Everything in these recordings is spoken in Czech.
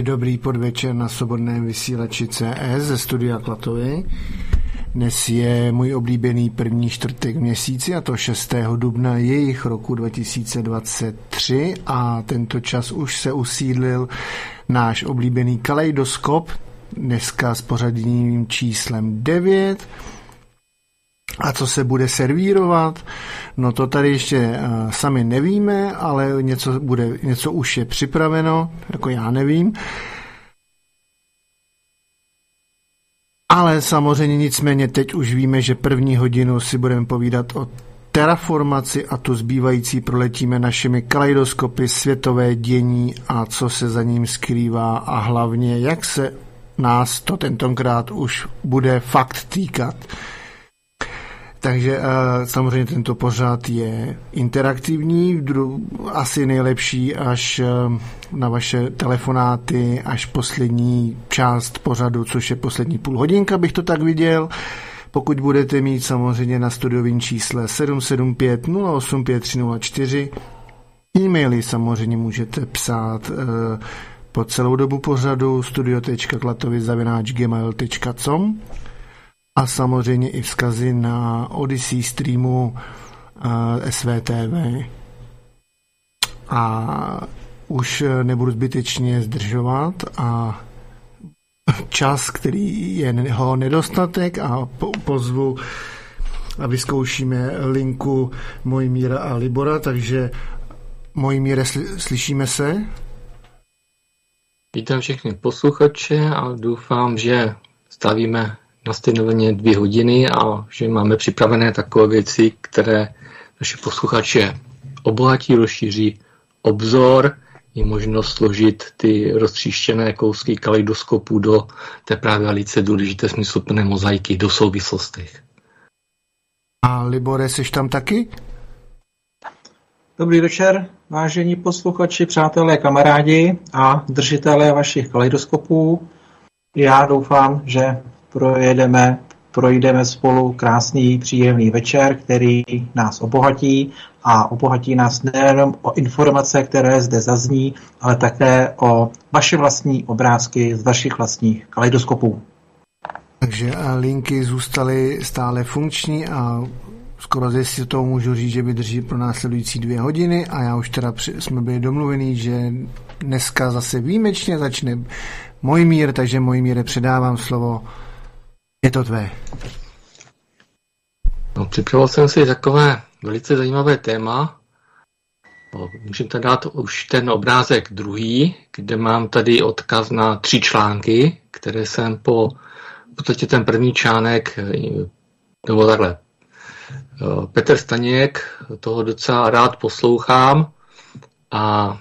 Dobrý podvečer na svobodném vysílači CS ze studia Klatovy. Dnes je můj oblíbený první čtvrtek v měsíci, a to 6. dubna jejich roku 2023, a tento čas už se usídlil náš oblíbený kaleidoskop, dneska s pořadním číslem 9. A co se bude servírovat? No to tady ještě sami nevíme, ale něco už je připraveno, jako já nevím. Ale samozřejmě nicméně teď už víme, že první hodinu si budeme povídat o terraformaci a tu zbývající proletíme našimi kaleidoskopy, světové dění a co se za ním skrývá a hlavně jak se nás to tentokrát už bude fakt týkat. Takže samozřejmě tento pořad je interaktivní, asi nejlepší až na vaše telefonáty, až poslední část pořadu, což je poslední půl hodinka, bych to tak viděl. Pokud budete mít samozřejmě na studiovém čísle 775 085304, e-maily samozřejmě můžete psát po celou dobu pořadu studio.klatovy@gmail.com a samozřejmě i vzkazy na Odyssey streamu SVTV. A už nebudu zbytečně zdržovat a čas, který je jeho nedostatek, a pozvu a vyzkoušíme linku Mojmíra a Libora, takže Mojmíre, slyšíme se? Vítám všechny posluchače a doufám, že stavíme na stejnoveně 2 hodiny a že máme připravené takové věci, které naše posluchače obohatí, rozšíří obzor, je možnost složit ty roztříštěné kousky kaleidoskopu do té právě velice důležité smysluplné mozaiky do souvislostech. A Libore, jsi tam taky? Dobrý večer, vážení posluchači, přátelé, kamarádi a držitelé vašich kaleidoskopů. Já doufám, že projdeme spolu krásný, příjemný večer, který nás obohatí a obohatí nás nejenom o informace, které zde zazní, ale také o vaše vlastní obrázky z vašich vlastních kaleidoskopů. Takže linky zůstaly stále funkční a skoro zde si to můžu říct, že vydrží pro následující 2 hodiny, a já už teda jsme byli domluvení, že dneska zase výjimečně začne Mojmír, takže Mojmíre, předávám slovo. Je to tvé. No, připravil jsem si takové velice zajímavé téma. Můžeme tady dát už ten obrázek druhý, kde mám tady odkaz na 3 články, které jsem v podstatě ten první článek, nebo takhle. Petr Staněk, toho docela rád poslouchám a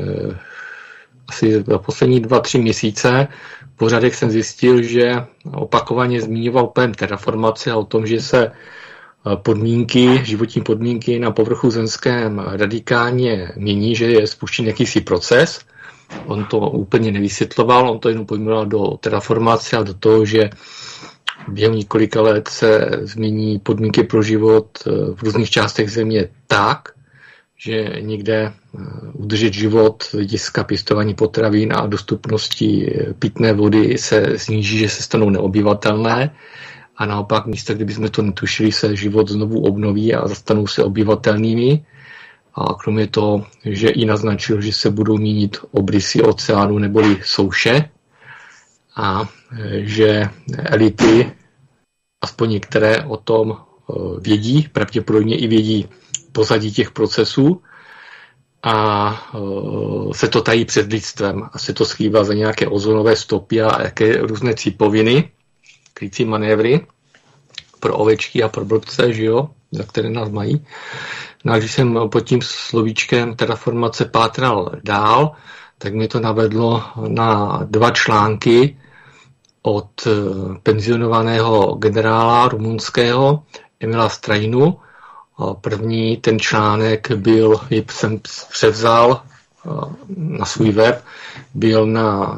asi za poslední 2-3 měsíce pořadek jsem zjistil, že opakovaně zmiňoval pojem terraformace a o tom, že se životní podmínky na povrchu zemském radikálně mění, že je spuštěn jakýsi proces. On to úplně nevysvětloval, on to jenom pojmenoval do terraformace a do toho, že během několika let se změní podmínky pro život v různých částech země tak, že někde udržet život z hlediska pěstování potravin a dostupnosti pitné vody se sníží, že se stanou neobyvatelné, a naopak místa, kde bychom to netušili, se život znovu obnoví a zastanou se obyvatelnými. A kromě toho, že i naznačil, že se budou měnit obrysy oceánu neboli souše a že elity, aspoň některé, o tom vědí, pravděpodobně i vědí pozadí těch procesů a se to tají před lidstvem a se to skrývá za nějaké ozonové stopy a jaké různé cipoviny, krycí manévry pro ovečky a pro blbce, že jo, za které nás mají. No a když jsem pod tím slovíčkem terraformace pátral dál, tak mě to navedlo na 2 články od penzionovaného generála rumunského Emila Strainu. První ten článek jsem převzal na svůj web, byl na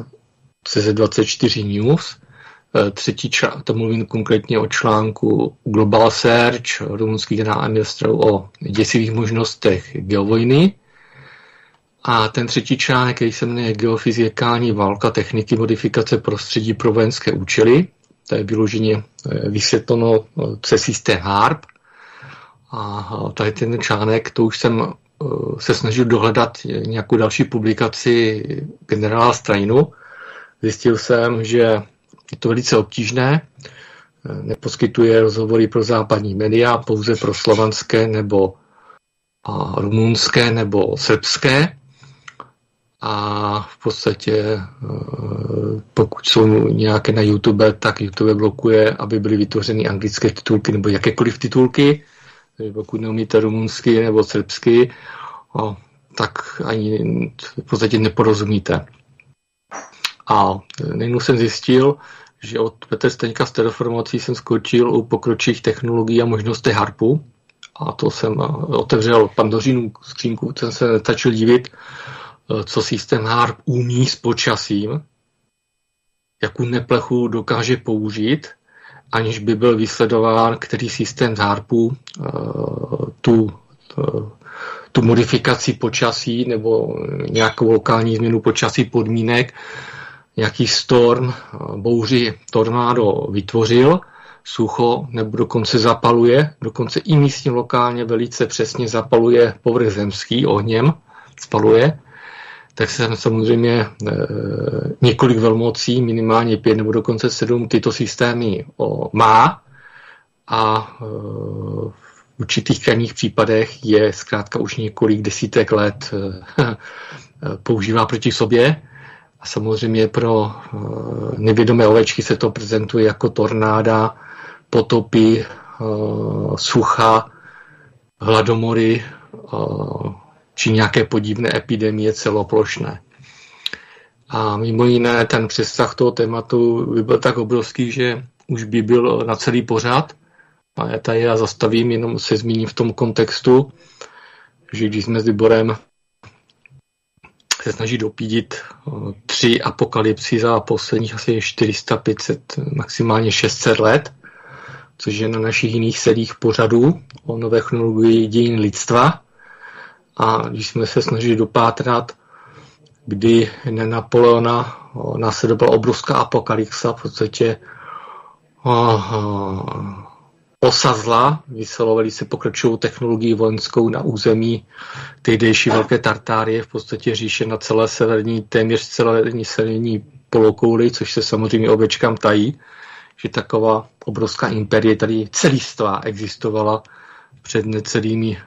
CZ24 News. Třetí to mluvím konkrétně o článku Global Search, rumunský generál Emil Strain o děsivých možnostech geovojny. A ten třetí článek, který se jmenuje Geofyzikální válka, techniky modifikace prostředí pro vojenské účely. To je vyloženě vysvětleno se systém HARP. A tady ten článek, to už jsem se snažil dohledat nějakou další publikaci generála Steinu. Zjistil jsem, že je to velice obtížné, neposkytuje rozhovory pro západní média, pouze pro slovanské nebo rumunské nebo srbské. A v podstatě, pokud jsou nějaké na YouTube, tak YouTube blokuje, aby byly vytvořeny anglické titulky nebo jakékoliv titulky. Pokud neumíte rumunsky nebo srbsky, tak ani v podstatě neporozumíte. A nejednou jsem zjistil, že od Petra Staňka z Terraformací jsem skočil u pokročilých technologií a možností HARPu. A to jsem otevřel Pandořinu skřínku, jsem se nestačil divit, co systém HARP umí s počasím, jakou neplechu dokáže použít, aniž by byl vysledován, který systém z HARPu tu modifikaci počasí nebo nějakou lokální změnu počasí podmínek, nějaký storm, bouři, tornádo vytvořil, sucho nebo dokonce zapaluje, dokonce i místně lokálně velice přesně zapaluje povrch zemský, ohněm spaluje, tak jsem samozřejmě několik velmocí, minimálně 5 nebo dokonce 7 tyto systémy má a v určitých krajních případech je zkrátka už několik desítek let používá proti sobě. A samozřejmě pro nevědomé ovečky se to prezentuje jako tornáda, potopy, sucha, hladomory či nějaké podivné epidemie celoplošné. A mimo jiné ten přesah toho tématu by byl tak obrovský, že už by byl na celý pořad. A já tady zastavím, jenom se zmíním v tom kontextu, že když jsme s Liborem se snaží dopídit 3 apokalypsy za posledních asi 400, 500, maximálně 600 let, což je na našich jiných sériích pořadů o nové chronologii dějin lidstva. A když jsme se snažili dopátrat, kdy na Napoleona následovala obrovská apokalypsa, v podstatě osa zla, vyselovali se pokročilou technologii vojenskou na území tehdejší Velké Tartárie, v podstatě říše na celé severní, téměř celé severní polokouli, což se samozřejmě ovečkám tají, že taková obrovská imperie tady celistvá existovala před necelými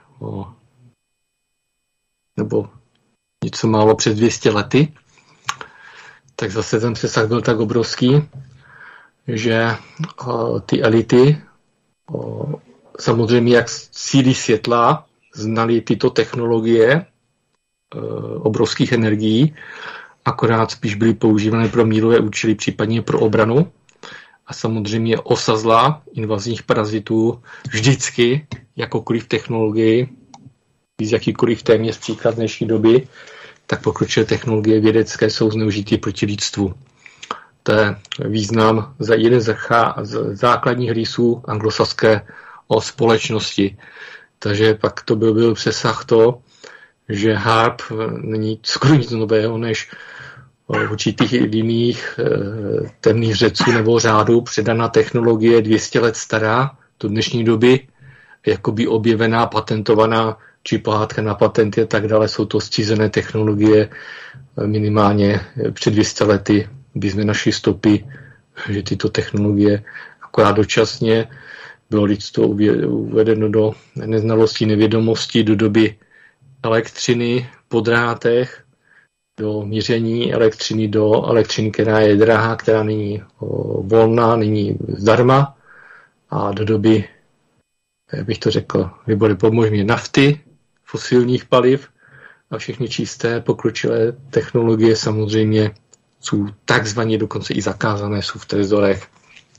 nebo něco málo před 200 lety. Tak zase ten přesah byl tak obrovský, že ty elity samozřejmě jak síly světla znali tyto technologie obrovských energií, akorát spíš byly používané pro mírové účely, případně pro obranu. A samozřejmě osa zla invazních parazitů vždycky, jakoukoliv technologii, z jakýkoliv téměř příklad dnešní doby, tak pokročilé technologie vědecké jsou zneužity proti lidstvu. To je význam za jeden z základních rysů anglosaské společnosti. Takže pak to byl přesah to, že HARP není skoro nic nového, než v určitých jiných temných řeců nebo řádů předaná technologie 200 let stará do dnešní doby, jakoby objevená, patentovaná, či pohádka na patenty a tak dále. Jsou to zcizené technologie minimálně před 200 lety, kdy jsme našli stopy, že tyto technologie akorát dočasně bylo lidstvo uvedeno do neznalosti, nevědomosti, do doby elektřiny po drátech, do míření elektřiny, do elektřiny, která je drahá, která není volná, není zdarma, a do doby, jak bych to řekl, vybory pomožně nafty, fosilních paliv a všechny čisté pokročilé technologie samozřejmě jsou takzvaně dokonce i zakázané, jsou v trezorech.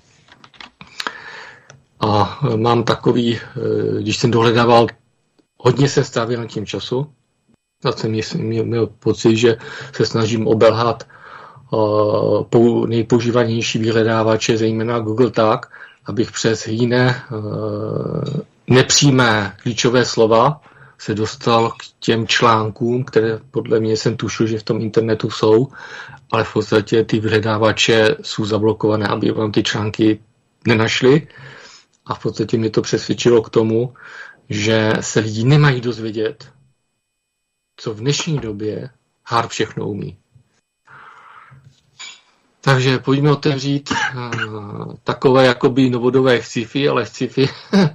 A mám takový, když jsem dohledával, hodně jsem strávil na tím času, zase měl pocit, že se snažím obelhat nejpoužívanější vyhledávače, zejména Google, tak, abych přes jiné nepřímé klíčové slova se dostal k těm článkům, které podle mě jsem tušil, že v tom internetu jsou, ale v podstatě ty vyhledávače jsou zablokované, aby vám ty články nenašli. A v podstatě mě to přesvědčilo k tomu, že se lidi nemají dozvědět, co v dnešní době HARP všechno umí. Takže pojďme otevřít takové jakoby novodobé sci-fi, ale sci-fi,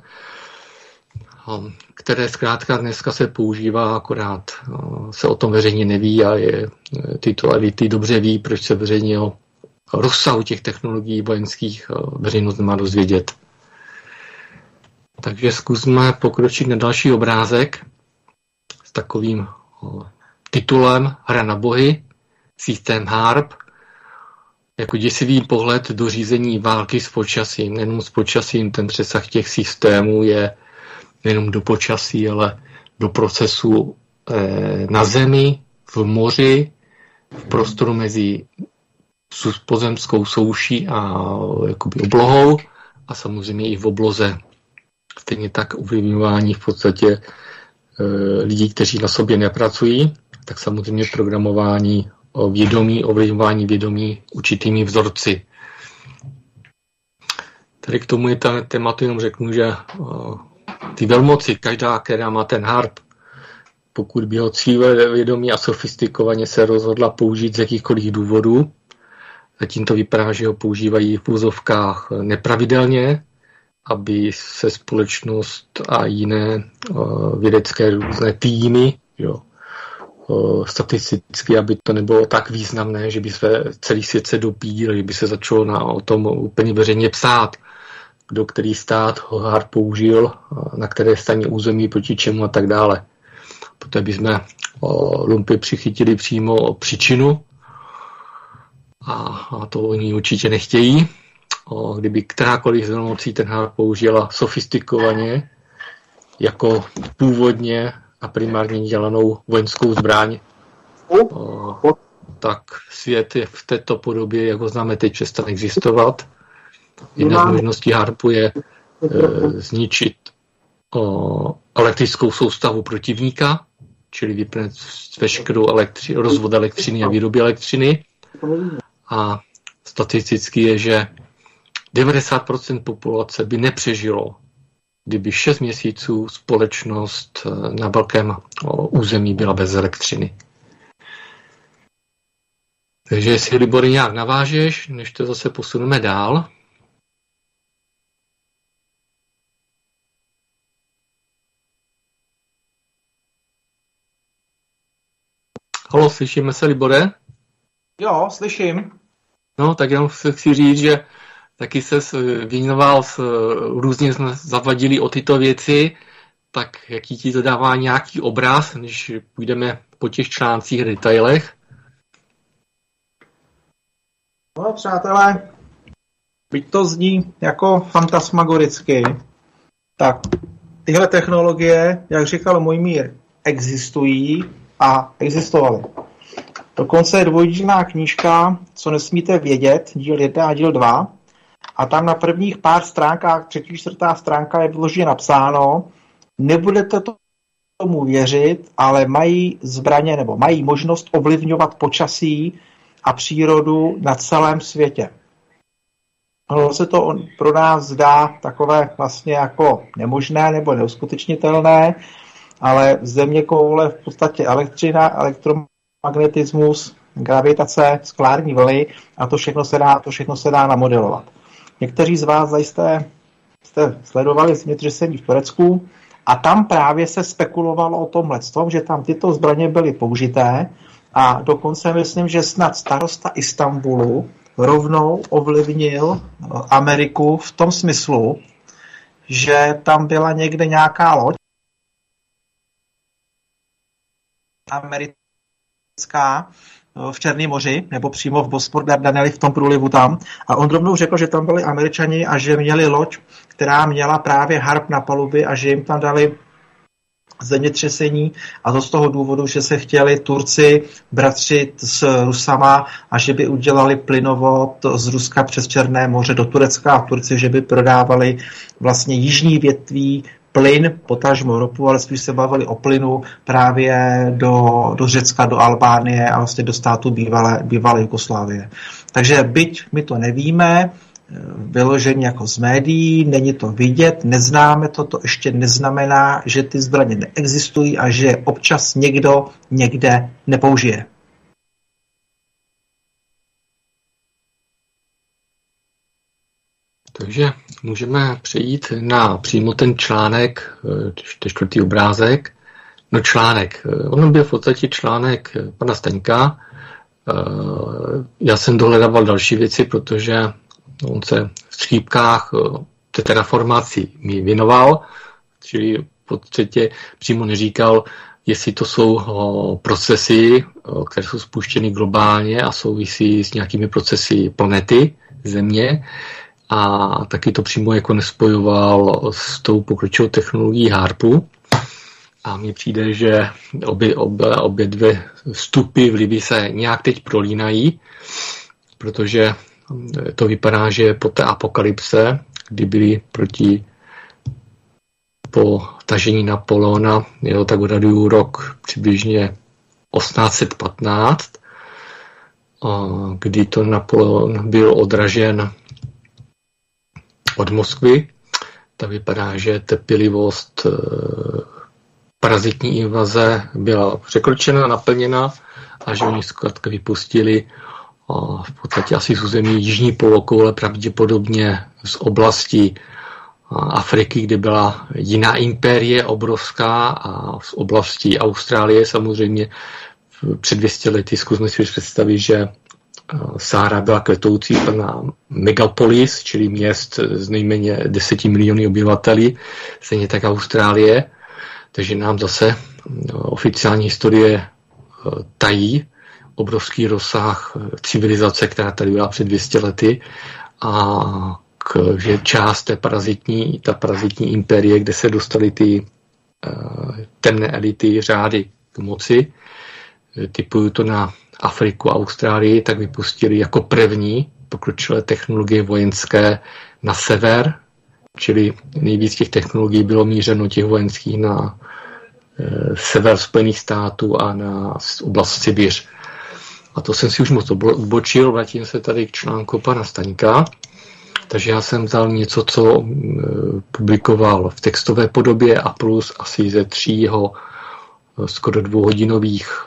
které zkrátka dneska se používá, akorát se o tom veřejně neví a tyto elity dobře ví, proč se veřejně o rozsahu těch technologií vojenských veřejnost nemá dozvědět. Takže zkusme pokročit na další obrázek s takovým titulem Hra na bohy, systém HARP, jako děsivý pohled do řízení války s počasím. Nejenom s počasím, ten přesah těch systémů je nejenom do počasí, ale do procesu na zemi, v moři, v prostoru mezi pozemskou souší a jakoby oblohou a samozřejmě i v obloze. Stejně tak ovlivňování v podstatě lidí, kteří na sobě nepracují, tak samozřejmě programování vědomí, ovlivňování vědomí určitými vzorci. Tady k tomu je tématu jenom řeknu, že ty velmoci, každá, která má ten HARP, pokud by ho cílevědomí a sofistikovaně se rozhodla použít z jakýchkoliv důvodů, zatím to vypadá, že ho používají v úzovkách nepravidelně, aby se společnost a jiné vědecké různé týmy, statisticky, aby to nebylo tak významné, že by se celý svět se dopíl, že by se začalo o tom úplně veřejně psát, kdo který stát ho HARP použil, na které straně území, proti čemu a tak dále. Poté bychom lumpy přichytili přímo příčinu a to oni určitě nechtějí. Kdyby kterákoliv z velmocí ten HARP použila sofistikovaně jako původně a primárně dělanou vojenskou zbraň, tak svět je v této podobě, jak ho známe teď, přestane existovat. Jedna z možností HARPu je zničit elektrickou soustavu protivníka, čili vypnout veškerou rozvod elektřiny a výroby elektřiny. A statisticky je, že 90% populace by nepřežilo, kdyby 6 měsíců společnost na velkém území byla bez elektřiny. Takže jestli, Libore, nějak navážeš, než to zase posuneme dál. Halo, slyšíme se, Libore? Jo, slyším. No, tak jenom chci říct, že taky se věnoval, různě zavadili o tyto věci, tak jaký ti to dává nějaký obraz, když půjdeme po těch článcích a detailech? No, přátelé, byť to zní jako fantasmagoricky, tak tyhle technologie, jak říkal Mojmír, existují a existovaly. Dokonce je dvojdílná knížka, Co nesmíte vědět, díl 1 a díl 2. A tam na prvních pár stránkách, 3., 4. stránka je vyloženě napsáno, nebudete tomu věřit, ale mají zbraně nebo mají možnost ovlivňovat počasí a přírodu na celém světě. Ono se to pro nás zdá takové vlastně jako nemožné nebo neuskutečnitelné, ale zeměkoule v podstatě elektřina, elektromagnetismus, gravitace, skalární vlny a to všechno se dá namodelovat. Někteří z vás zajisté jste sledovali zemětřesení v Turecku a tam právě se spekulovalo o tomhletom, že tam tyto zbraně byly použité a dokonce myslím, že snad starosta Istanbulu rovnou ovlivnil Ameriku v tom smyslu, že tam byla někde nějaká loď americká v Černém moři, nebo přímo v Bospor Dardanely v tom průlivu tam. A on rovnou řekl, že tam byli Američani a že měli loď, která měla právě HARP na palubě a že jim tam dali zemětřesení a to z toho důvodu, že se chtěli Turci bratřit s Rusama a že by udělali plynovod z Ruska přes Černé moře do Turecka a Turci, že by prodávali vlastně jižní větví plyn, potažmo ropu, ale spíš se bavili o plynu právě do Řecka, do Albánie a vlastně do států bývalé Jugoslávie. Takže byť my to nevíme, vyloženě jako z médií, není to vidět, neznáme to ještě neznamená, že ty zbraně neexistují a že občas někdo někde nepoužije. Takže můžeme přejít na přímo ten článek, 4. obrázek. No článek, on byl v podstatě článek pana Staňka. Já jsem dohledával další věci, protože on se v střípkách té terraformaci mi věnoval, čili v podstatě přímo neříkal, jestli to jsou procesy, které jsou spuštěny globálně a souvisí s nějakými procesy planety, Země, a taky to přímo jako nespojoval s tou pokročilou technologií HAARPu. A mně přijde, že obě dvě vstupy vlivy se nějak teď prolínají, protože to vypadá, že po té apokalypse, kdy byli po tažení Napoleona, tak odhaduju rok přibližně 1815, kdy to Napoleon byl odražen od Moskvy, tak vypadá, že trpělivost parazitní invaze byla překročena, naplněna a že oni zkrátka vypustili v podstatě asi z území jižní polokoule, pravděpodobně z oblasti Afriky, kde byla jiná impérie obrovská, a z oblasti Austrálie samozřejmě před 200 lety. Zkusme si představit, že Sára byla kvetoucí plná megapolis, čili měst z nejméně 10 miliony obyvateli, stejně tak Austrálie. Takže nám zase oficiální historie tají obrovský rozsah civilizace, která tady byla před 200 lety, a že část té parazitní impérie, kde se dostaly ty temné elity řády k moci, typuju to na Afriku a Austrálii, tak vypustili jako první pokročilé technologie vojenské na sever, čili nejvíc těch technologií bylo mířeno těch vojenských na sever Spojených států a na oblast Sibiř. A to jsem si už moc ubočil, vrátím se tady k článku pana Staňka. Takže já jsem vzal něco, co publikoval v textové podobě a plus asi ze 3 jeho skoro 2hodinových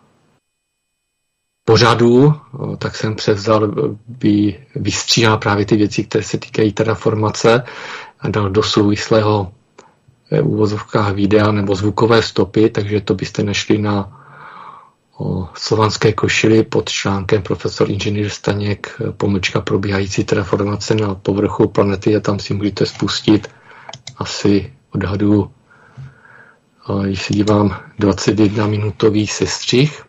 pořadů, tak jsem převzal, vystříhal právě ty věci, které se týkají terraformace a dal do souvislého uvozovkách videa nebo zvukové stopy, takže to byste našli na Slovanské košili pod článkem profesor inženýr Staněk / probíhající terraformace na povrchu planety, a tam si můžete spustit asi odhadu, když si dívám, 21-minutový sestřih.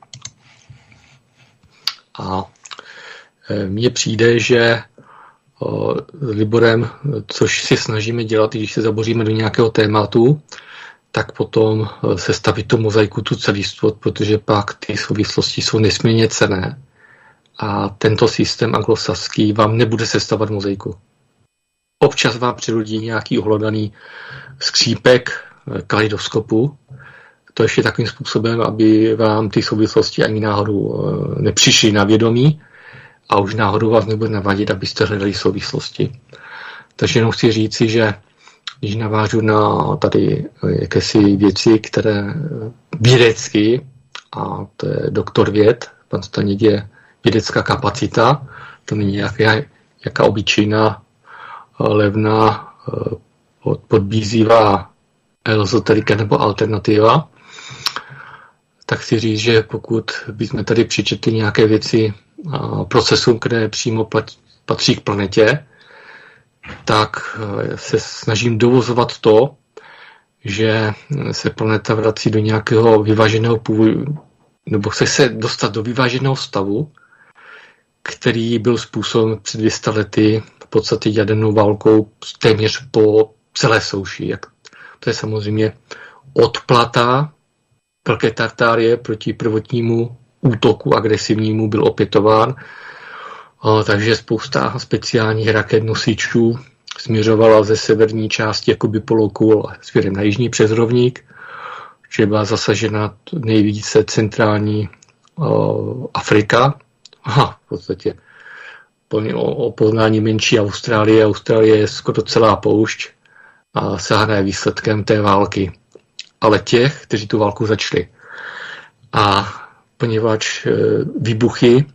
A mně přijde, že Liborem, což si snažíme dělat, když se zaboříme do nějakého tématu, tak potom sestavit tu mozaiku, tu celistvost, protože pak ty souvislosti jsou nesmírně cenné. A tento systém anglosaský vám nebude sestavovat mozaiku. Občas vám přirodí nějaký ohlodaný skřípek kaleidoskopu. To ještě takovým způsobem, aby vám ty souvislosti ani náhodou nepřišly na vědomí a už náhodou vás nebude navadit, abyste hledali souvislosti. Takže jenom chci říci, že když navážu na tady jakési věci, které vědecky, a to je doktor věd, pan Staněk je vědecká kapacita, to není jaká obyčejná, levná, podbízivá ezoterika nebo alternativa, tak chci říct, že pokud bychom tady přičetli nějaké věci procesům, které přímo patří k planetě, tak se snažím dovozovat to, že se planeta vrací do nějakého vyváženého původu, nebo chce se dostat do vyváženého stavu, který byl způsoben před 200 lety v podstatě jadernou válkou téměř po celé souši. To je samozřejmě odplata Velké Tartárie proti prvotnímu útoku agresivnímu byl opětován, takže spousta speciálních raket nosičů směřovala ze severní části jakoby polokoule směrem na jižní přes rovník, že byla zasažena nejvíce centrální Afrika. V podstatě o poznání menší Austrálie. Austrálie je skoro celá poušť a Sahara je výsledkem té války. Ale těch, kteří tu válku začali. A poněvadž výbuchy,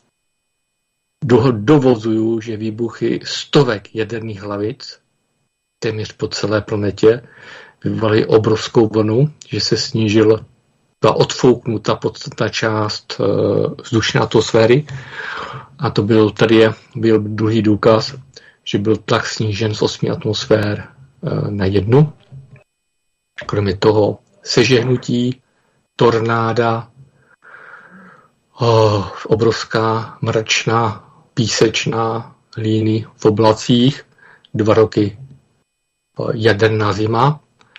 dovozuju, že výbuchy stovek jaderných hlavic téměř po celé planetě vyvolaly obrovskou vlnu, že se byla odfouknuta podstatná část vzdušné atmosféry. A to byl druhý důkaz, že byl tlak snížen z 8 atmosfér na 1. Kromě toho sežehnutí, tornáda, obrovská mračná, písečná líny v oblacích, 2 roky jaderná zima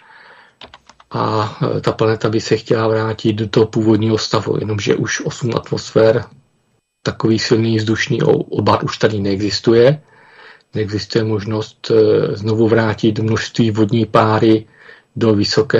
a ta planeta by se chtěla vrátit do toho původního stavu, jenomže už 8 atmosfér, takový silný vzdušný obad už tady neexistuje. Neexistuje možnost znovu vrátit množství vodní páry do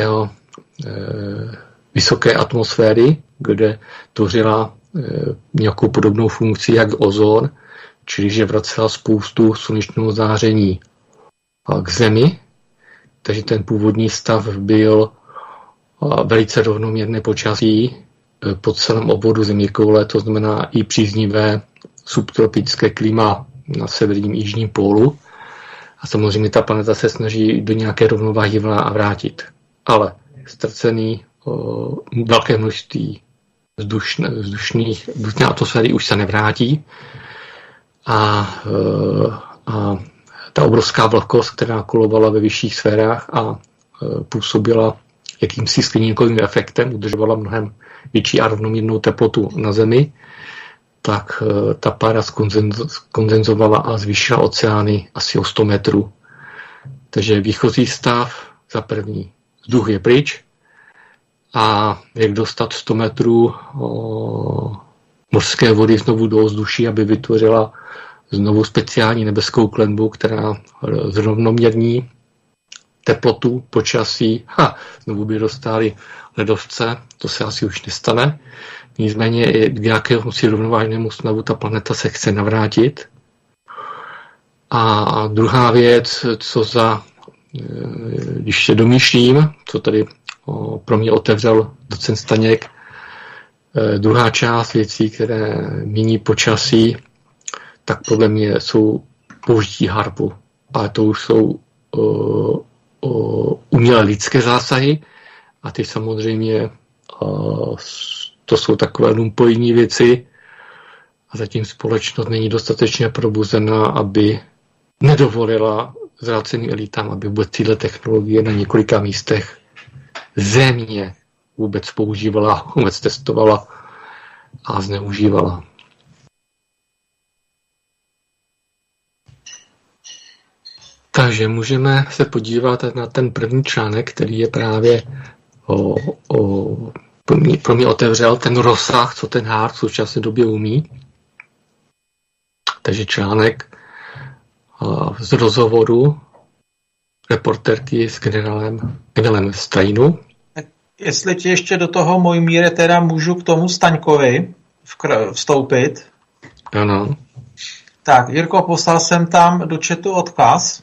vysoké atmosféry, kde tvořila nějakou podobnou funkci jak ozon, čili že vracela spoustu slunečného záření k Zemi. Takže ten původní stav byl velice rovnoměrné počasí po celém obvodu zeměkoule, to znamená i příznivé subtropické klima na severním jižním pólu. A samozřejmě ta planeta se snaží do nějaké rovnováhy vrátit. Ale ztracený velké množství vzdušné atmosféry už se nevrátí. A ta obrovská vlhkost, která kolovala ve vyšších sférách a působila jakýmsi skleníkovým efektem, udržovala mnohem větší a rovnomírnou teplotu na Zemi, tak ta pára skondenzovala a zvýšila oceány asi o 100 metrů. Takže výchozí stav za první. Vzduch je pryč a jak dostat 100 metrů mořské vody znovu do ovzduší, aby vytvořila znovu speciální nebeskou klenbu, která zrovnoměrní teplotu, počasí, znovu by dostali ledovce, to se asi už nestane. Nicméně k nějakému si rovnovážnému stavu ta planeta se chce navrátit. A druhá věc, když se domýšlím, co tady pro mě otevřel docent Staněk, druhá část věcí, které mění počasí, tak podle mě jsou použití harpu. Ale to už jsou umělé lidské zásahy a ty samozřejmě to jsou takové lumpojní věci a zatím společnost není dostatečně probuzená, aby nedovolila zvráceným elitám, aby vůbec tyhle technologie na několika místech země vůbec používala, vůbec testovala a zneužívala. Takže můžeme se podívat na ten první článek, který je právě pro mě otevřel ten rozsah, co ten HAARP v současné době umí. Takže článek z rozhovoru reportérky s generálem Steinu. Jestli ti ještě do toho, Mojmíre, teda můžu k tomu Staňkovi vstoupit. Ano. Tak, Jirko, poslal jsem tam do chatu odkaz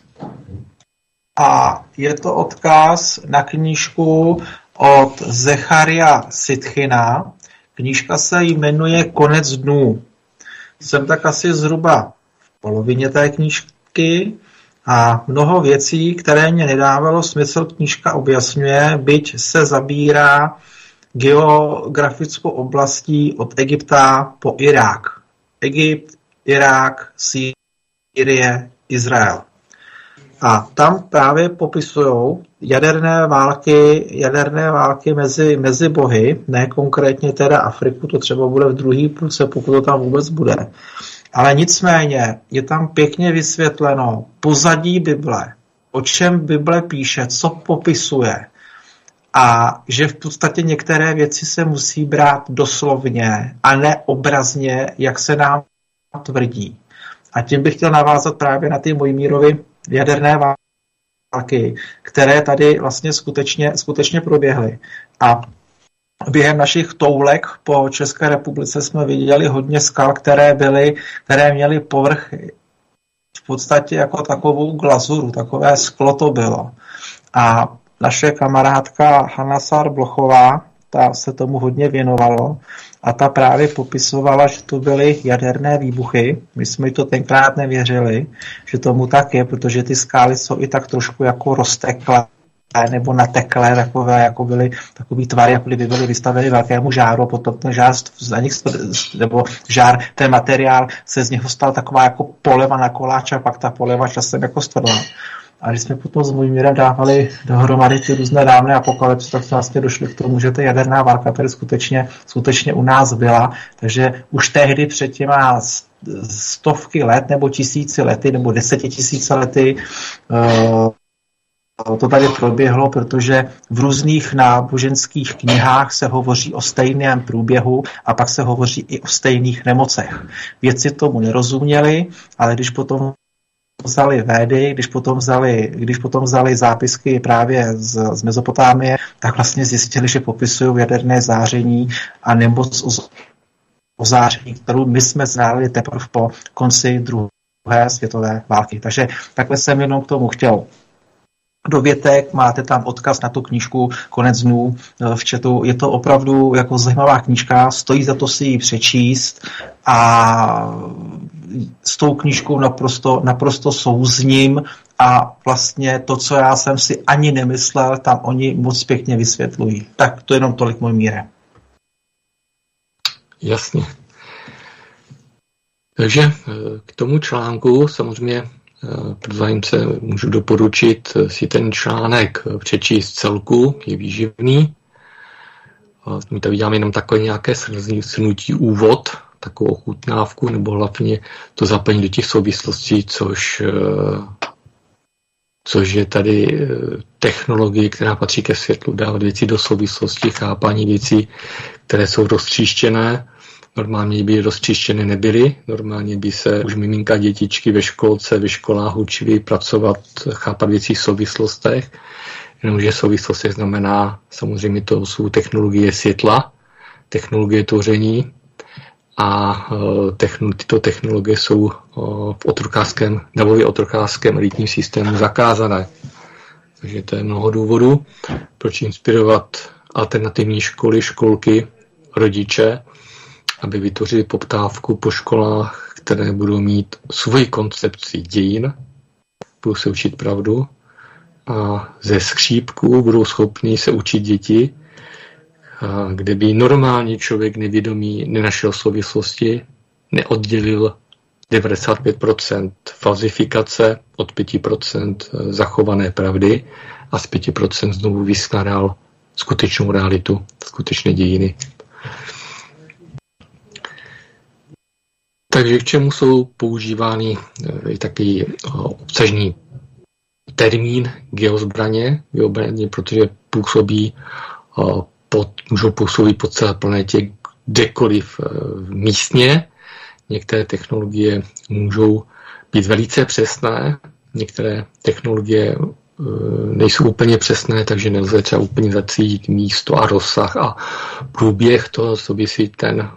a je to odkaz na knížku od Zecharia Sitchina. Knížka se jmenuje Konec dnů. Jsem tak asi zhruba v polovině té knížky a mnoho věcí, které mě nedávalo smysl, knížka objasňuje, byť se zabírá geografickou oblastí od Egypta po Irák. Egypt, Irák, Sýrie, Izrael. A tam právě popisují jaderné války mezi bohy, ne konkrétně teda Afriku, to třeba bude v druhé půlce, pokud to tam vůbec bude. Ale nicméně je tam pěkně vysvětleno pozadí Bible, o čem Bible píše, co popisuje. A že v podstatě některé věci se musí brát doslovně a ne obrazně, jak se nám tvrdí. A tím bych chtěl navázat právě na ty Mojmírovy jaderné války, které tady vlastně skutečně proběhly. A během našich toulek po České republice jsme viděli hodně skal, které měly povrch v podstatě jako takovou glazuru, takové sklo to bylo. A naše kamarádka Hana Sár-Blochová, ta se tomu hodně věnovalo a ta právě popisovala, že to byly jaderné výbuchy. My jsme jí to tenkrát nevěřili, že tomu tak je, protože ty skály jsou i tak trošku jako rozteklé nebo nateklé, takové, jako byly takový tvary, jako kdyby byly vystaveny velkému žáru a potom ten žár nebo žár, ten materiál se z něho stal taková jako poleva na koláč a pak ta poleva časem jako stvrdla. A když jsme potom s Mojmírem dávali dohromady ty různé dávné apokalypsy, tak jsme vlastně došli k tomu, že ta jaderná válka tady skutečně u nás byla. Takže už tehdy před těma stovky let nebo tisíci lety nebo 10 000 lety to tady proběhlo, protože v různých náboženských knihách se hovoří o stejném průběhu a pak se hovoří i o stejných nemocech. Vědci tomu nerozuměli, ale když potom vzali Védy, když potom vzali zápisky právě z Mezopotámie, tak vlastně zjistili, že popisují jaderné záření a nemoc o záření, kterou my jsme znali teprve po konci druhé světové války. Takže takhle jsem jenom k tomu chtěl dovětek, máte tam odkaz na tu knížku Konec dnů v chatu. Je to opravdu jako zajímavá knížka, stojí za to si ji přečíst a s tou knížkou naprosto souzním a vlastně to, co já jsem si ani nemyslel, tam oni moc pěkně vysvětlují. Tak to jenom tolik, můj Míre. Jasně. Takže k tomu článku samozřejmě pro zájemce můžu doporučit si ten článek přečíst celku, je výživný. My tady děláme jenom takové nějaké shrnutí úvod, takovou ochutnávku, nebo hlavně to zapojení do těch souvislostí, což je tady technologie, která patří ke světlu, dávat věci do souvislosti, chápání věcí, které jsou roztříštěné. Normálně by roztříštěné nebyly, normálně by se už miminka, dětičky ve školce, ve školách učili pracovat, chápat věci v souvislostech, jenomže souvislosti znamená, samozřejmě to jsou technologie světla, technologie tvoření a tyto technologie jsou v davově otrokářském elitním systému zakázané. Takže to je mnoho důvodů, proč inspirovat alternativní školy, školky, rodiče, aby vytvořili poptávku po školách, které budou mít svoji koncepci dějin, budou se učit pravdu a ze skřípků budou schopni se učit děti, kde by normální člověk nevědomý nenašel souvislosti, neoddělil 95% falzifikace od 5% zachované pravdy a z 5% znovu vyskládal skutečnou realitu, skutečné dějiny. Takže k čemu jsou používány takový obsažný termín geozbraně, protože můžou působit po celé planetě kdekoliv místně. Některé technologie můžou být velice přesné, některé technologie nejsou úplně přesné, takže nelze třeba úplně zacílit místo a rozsah a průběh toho, co by si ten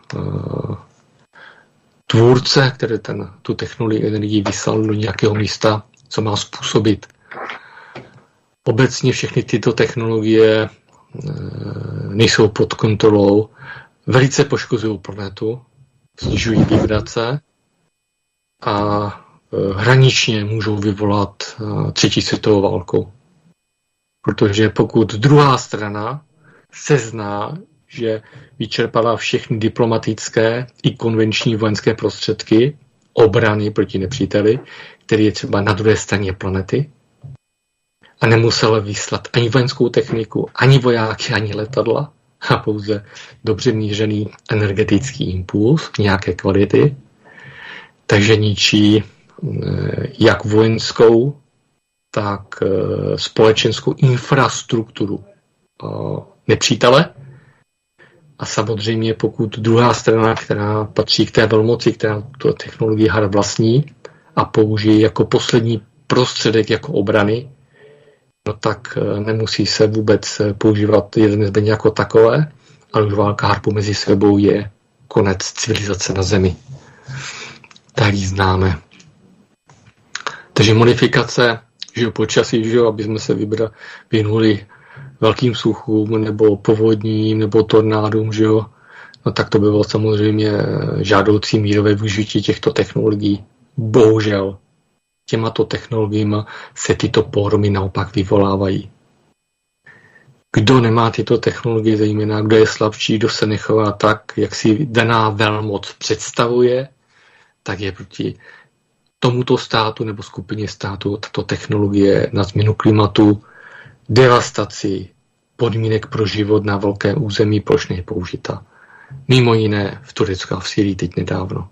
tvůrce, který tu technologii energii vyslal do nějakého místa, co má způsobit. Obecně všechny tyto technologie nejsou pod kontrolou, velice poškozují planetu, snižují vibrace a hraničně můžou vyvolat třetí světovou válku. Protože pokud druhá strana sezná, že vyčerpala všechny diplomatické i konvenční vojenské prostředky obrany proti nepříteli, který je třeba na druhé straně planety, a nemusela vyslat ani vojenskou techniku, ani vojáky, ani letadla, a pouze dobře mířený energetický impuls nějaké kvality, takže ničí jak vojenskou, tak společenskou infrastrukturu nepřítele. A samozřejmě pokud druhá strana, která patří k té velmoci, která tu technologii vlastní a použije jako poslední prostředek jako obrany, no tak nemusí se vůbec používat jeden zbraň jako takové, ale už válka harpů mezi sebou je konec civilizace na Zemi. Tak ji známe. Takže modifikace, že počasí, že aby jsme se vyhnuli velkým suchům, nebo povodním, nebo tornádům, že jo, no tak to by bylo samozřejmě žádoucí mírové využití těchto technologií. Bohužel, těmato technologiemi se tyto pohromy naopak vyvolávají. Kdo nemá tyto technologie, zejména kdo je slabší, kdo se nechová tak, jak si daná velmoc představuje, tak je proti tomuto státu nebo skupině států tato technologie na změnu klimatu, devastaci podmínek pro život na velkém území plošně použita. Mimo jiné v Turecku a v Syrii teď nedávno.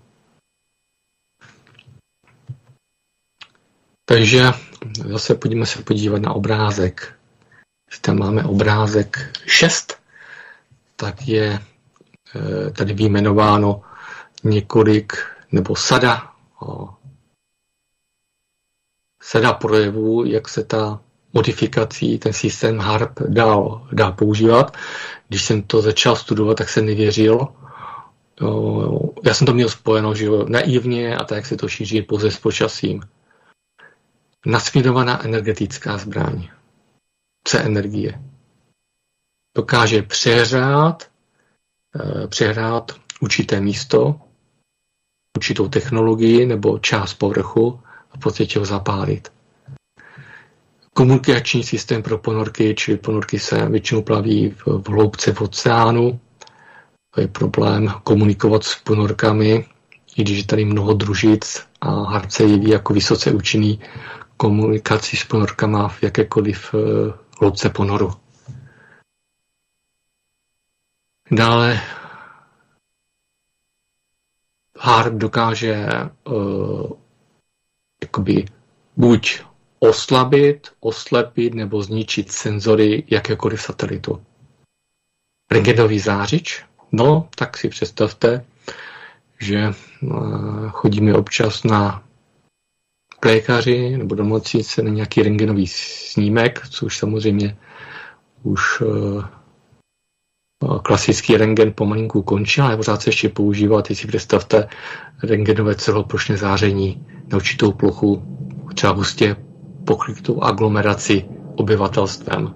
Takže zase pojďme se podívat na obrázek. Když tam máme obrázek 6, tak je tady vyjmenováno několik nebo sada projevů, jak se ta modifikací, ten systém HARP dá používat. Když jsem to začal studovat, tak jsem nevěřil. Já jsem to měl spojeno, že jo, naivně a tak, jak se to šíří pouze s počasím. Nasměrovaná energetická zbraň. C energie. Dokáže přehrát určité místo, určitou technologii nebo část povrchu a v podstatě ho zapálit. Komunikační systém pro ponorky, čili ponorky se většinou plaví v hloubce v oceánu. To je problém komunikovat s ponorkami, i když je tady mnoho družic a HARP se jeví jako vysoce účinný komunikaci s ponorkama v jakékoliv hloubce ponoru. Dále HARP dokáže jakoby buď oslabit, oslepit nebo zničit senzory jakékoliv satelitu. Rentgenový zářič? No, tak si představte, že chodíme občas na lékaři nebo do nemocnice na nějaký rentgenový snímek, což samozřejmě už klasický rentgen pomalinku končí, ale pořád se ještě používá. Teď si představte rentgenové celoplošné záření na určitou plochu, třeba hustě pokrytou aglomeraci obyvatelstvem.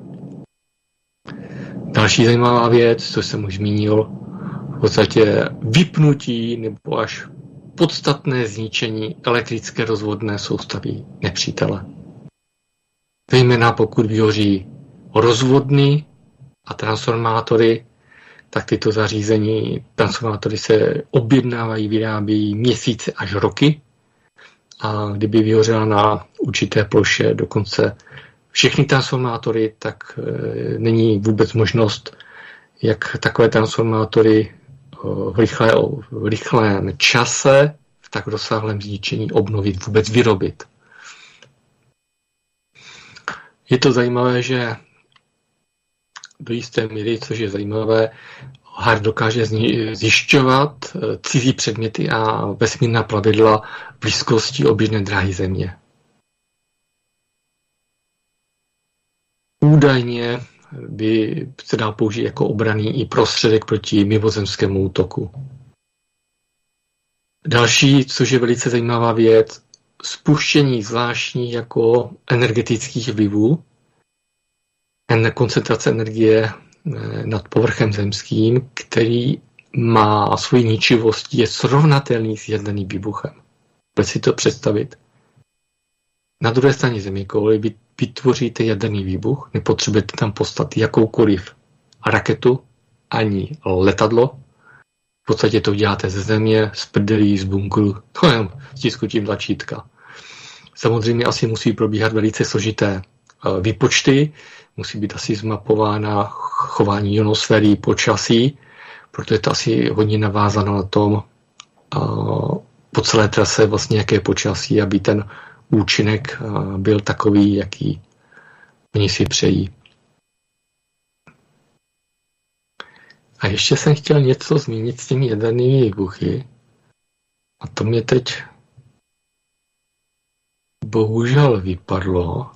Další zajímavá věc, co jsem už zmínil, v podstatě vypnutí nebo až podstatné zničení elektrické rozvodné soustavy nepřítele. Zejména pokud vyhoří rozvodny a transformátory, tak tyto transformátory se objednávají, vyrábějí měsíce až roky. A kdyby vyhořela na určité ploše dokonce všechny transformátory, tak není vůbec možnost, jak takové transformátory v rychlém čase, v tak rozsáhlém zničení obnovit, vůbec vyrobit. Je to zajímavé, že do jisté míry, což je zajímavé, HARP dokáže zjišťovat cizí předměty a vesmírná plavidla v blízkosti oběžné dráhy Země. Údajně by se dal použít jako obranný i prostředek proti mimozemskému útoku. Další, což je velice zajímavá věc, spuštění zvláštních jako energetických vlivů, koncentrace energie nad povrchem zemským, který má svoji ničivost, je srovnatelný s jaderným výbuchem. Pojď si to představit. Na druhé straně Zeměkoule vytvoříte jaderný výbuch, nepotřebujete tam poslat jakoukoliv raketu, ani letadlo. V podstatě to děláte ze země, z prdelí, z bunkru, to jenom stisknutím tlačítka. Samozřejmě asi musí probíhat velice složité výpočty, musí být asi zmapována chování ionosféry, počasí, protože to asi hodně navázáno na tom po celé trase vlastně jaké počasí, aby ten účinek byl takový, jaký oni si přejí. A ještě jsem chtěl něco zmínit s těmi jadernými výbuchy. A to mě teď bohužel vypadlo.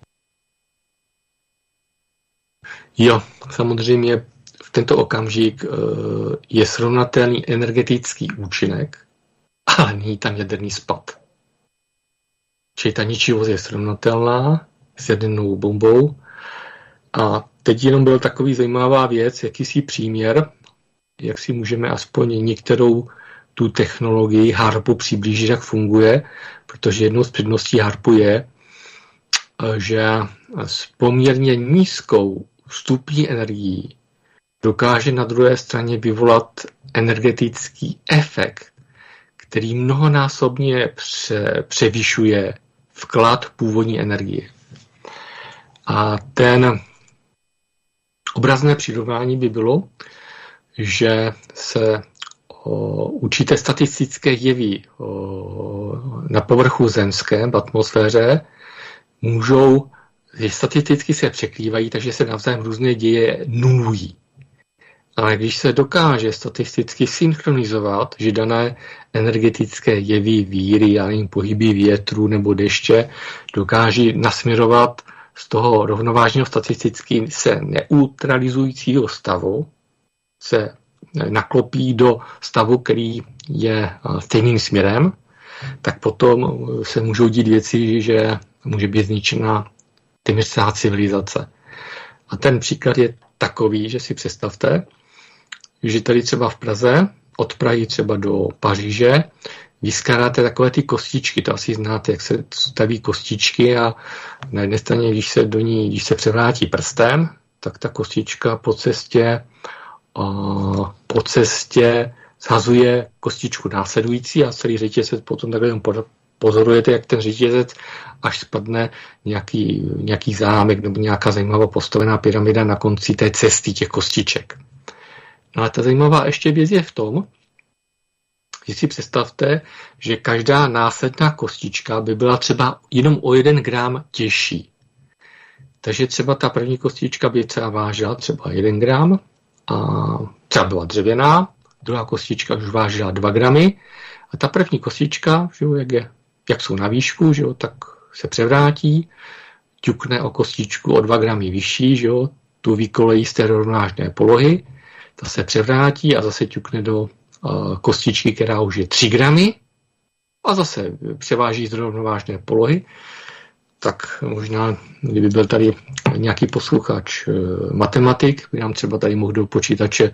Jo, samozřejmě v tento okamžik je srovnatelný energetický účinek, ale není tam jaderný spad. Čili ta ničivost je srovnatelná s jadernou bombou. A teď jenom byl takový zajímavá věc, jakýsi příměr, jak si můžeme aspoň některou tu technologii HARPu přiblížit, jak funguje, protože jednou z předností HARPu je, že s poměrně nízkou vstupní energií dokáže na druhé straně vyvolat energetický efekt, který mnohonásobně převyšuje vklad původní energie. A ten obrazné přirovnání by bylo, že se určité statistické jevy na povrchu zemském, v atmosféře, můžou, statisticky se překrývají, takže se navzájem různé děje nulují. Ale když se dokáže statisticky synchronizovat, že dané energetické jevy, víry, pohyby větru nebo deště dokáží nasměrovat z toho rovnovážného statisticky se neutralizujícího stavu, se naklopí do stavu, který je stejným směrem, tak potom se můžou dít věci, že může být zničena téměř celá civilizace. A ten příklad je takový, že si představte, že tady třeba v Praze, od Prahy třeba do Paříže, vyskládáte takové ty kostičky, to asi znáte, jak se staví kostičky a na jedné straně, když se převrátí prstem, tak ta kostička po cestě shazuje kostičku následující a celý řetězec potom takhle pozorujete, jak ten řetězec až spadne nějaký zámek nebo nějaká zajímavá postavená pyramida na konci té cesty těch kostiček. No ale ta zajímavá ještě věc je v tom, že si představte, že každá následná kostička by byla třeba jenom o 1 gram těžší. Takže třeba ta první kostička by třeba vážila třeba 1 gram a třeba byla dřevěná, druhá kostička už vážila 2 gramy a ta první kostička, že jo, jak jsou na výšku, že jo, tak se převrátí, ťukne o kostičku o 2 gramy vyšší, že jo, tu vykolejí z té rovnovážné polohy, ta se převrátí a zase ťukne do kostičky, která už je 3 gramy a zase převáží z rovnovážné polohy. Tak možná, kdyby byl tady nějaký posluchač matematik, by nám třeba tady mohl do počítače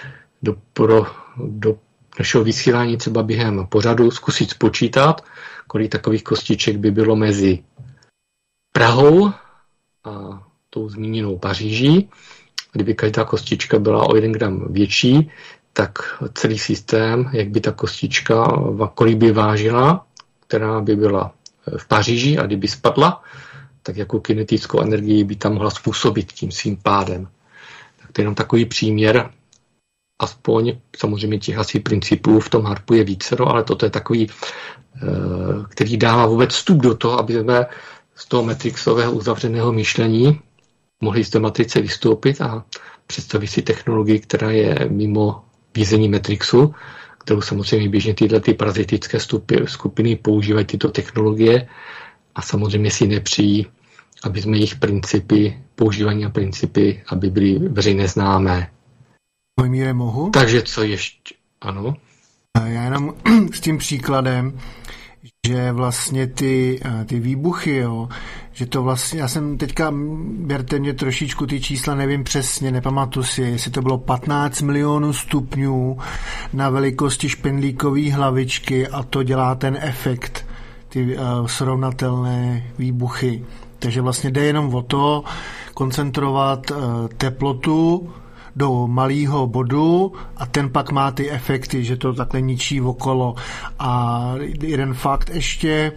do našeho vysílání třeba během pořadu zkusit spočítat, kolik takových kostiček by bylo mezi Prahou a tou zmíněnou Paříží. Kdyby každá kostička byla o 1 gram větší, tak celý systém, jak by ta kostička, kolik by vážila, která by byla v Paříži a kdyby spadla, tak jakou kinetickou energii by tam mohla způsobit tím svým pádem. Tak to je jenom takový příměr, aspoň samozřejmě těch asi principů v tom HARPu je vícero, ale toto je takový, který dává vůbec vstup do toho, aby jsme z toho matrixového uzavřeného myšlení mohli z té matrice vystoupit a představit si technologii, která je mimo vízení matrixu, kterou samozřejmě běžně tyhle parazitické skupiny používají tyto technologie a samozřejmě si nepřijí, aby jsme jejich principy, používání a principy, aby byly veřejně známé. Míre mohu? Takže co ještě? Ano. Já jenom s tím příkladem, že vlastně ty výbuchy, jo, že to vlastně, já jsem teďka, berte mě trošičku ty čísla, nevím přesně, nepamatuji si, jestli to bylo 15 milionů stupňů na velikosti špendlíkové hlavičky a to dělá ten efekt, ty srovnatelné výbuchy. Takže vlastně jde jenom o to koncentrovat teplotu do malého bodu a ten pak má ty efekty, že to takhle ničí okolo. A jeden fakt ještě,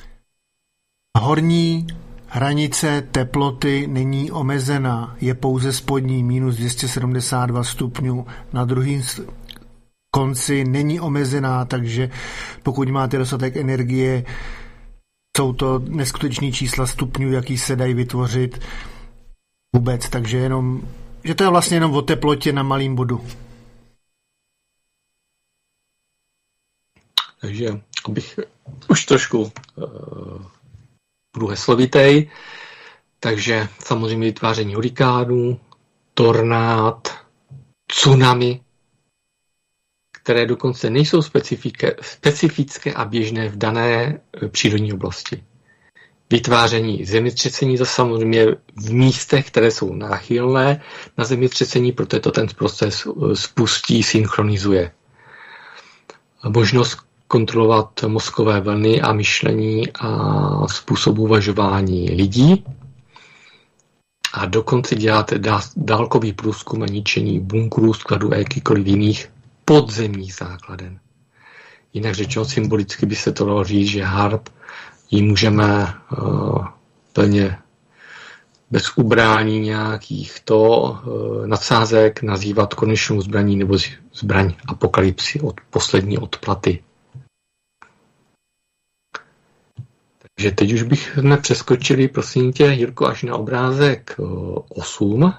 horní hranice teploty není omezená, je pouze spodní minus 272 stupňů. Na druhém konci není omezená, takže pokud máte dostatek energie, jsou to neskutečné čísla stupňů, jaký se dají vytvořit vůbec, takže jenom že to je vlastně jenom o teplotě na malým bodu. Takže abych už trošku budu heslovitej, takže samozřejmě vytváření hurikánů, tornád, tsunami, které dokonce nejsou specifické a běžné v dané přírodní oblasti. Vytváření zemětřesení zase samozřejmě v místech, které jsou náchylné na zemětřesení, protože to ten proces spustí, synchronizuje. Možnost kontrolovat mozkové vlny a myšlení a způsob uvažování lidí a dokonce dělat dálkový průzkum a ničení bunkrů, skladů a jakýkoliv jiných podzemních základen. Jinak řečeno symbolicky by se to dalo říct, že HAARP ji můžeme plně bez ubrání nějakých nadsázek nazývat konečnou zbraní nebo zbraň apokalypsy od poslední odplaty. Takže teď už bychom přeskočili, prosím tě, Jirko, až na obrázek 8.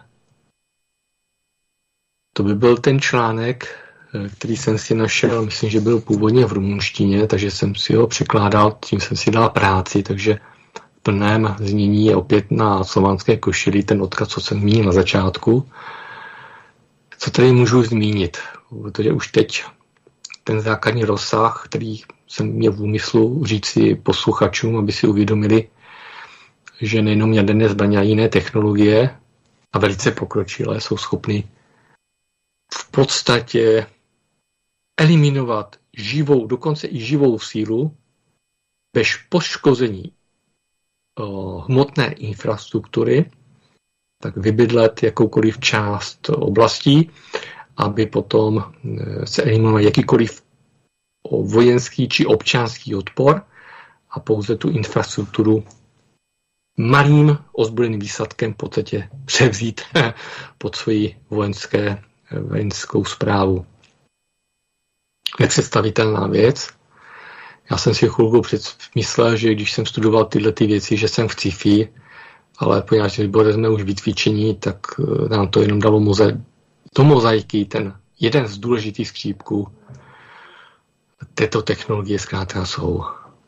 To by byl ten článek, který jsem si našel, myslím, že byl původně v rumunštině, takže jsem si ho překládal, tím jsem si dal práci, takže v plném znění je opět na slovanské košili ten odkaz, co jsem zmínil na začátku. Co tady můžu zmínit? Protože už teď ten základní rozsah, který jsem měl v úmyslu říct si posluchačům, aby si uvědomili, že nejenom jaderné zbraně a jiné technologie a velice pokročilé jsou schopny v podstatě eliminovat živou, dokonce i živou sílu bez poškození hmotné infrastruktury, tak vybydlet jakoukoliv část oblastí, aby potom se eliminoval jakýkoliv vojenský či občanský odpor a pouze tu infrastrukturu malým ozbrojeným výsadkem v podstatě převzít pod svoji vojenskou správu. Nepředstavitelná věc. Já jsem si chvilku myslel, že když jsem studoval tyhle věci, že jsem v sci-fi, ale poněvadž jsme už vycvičení, tak nám to jenom dalo do mozaiky ten jeden z důležitých skřípků této technologie zkrátka jsou.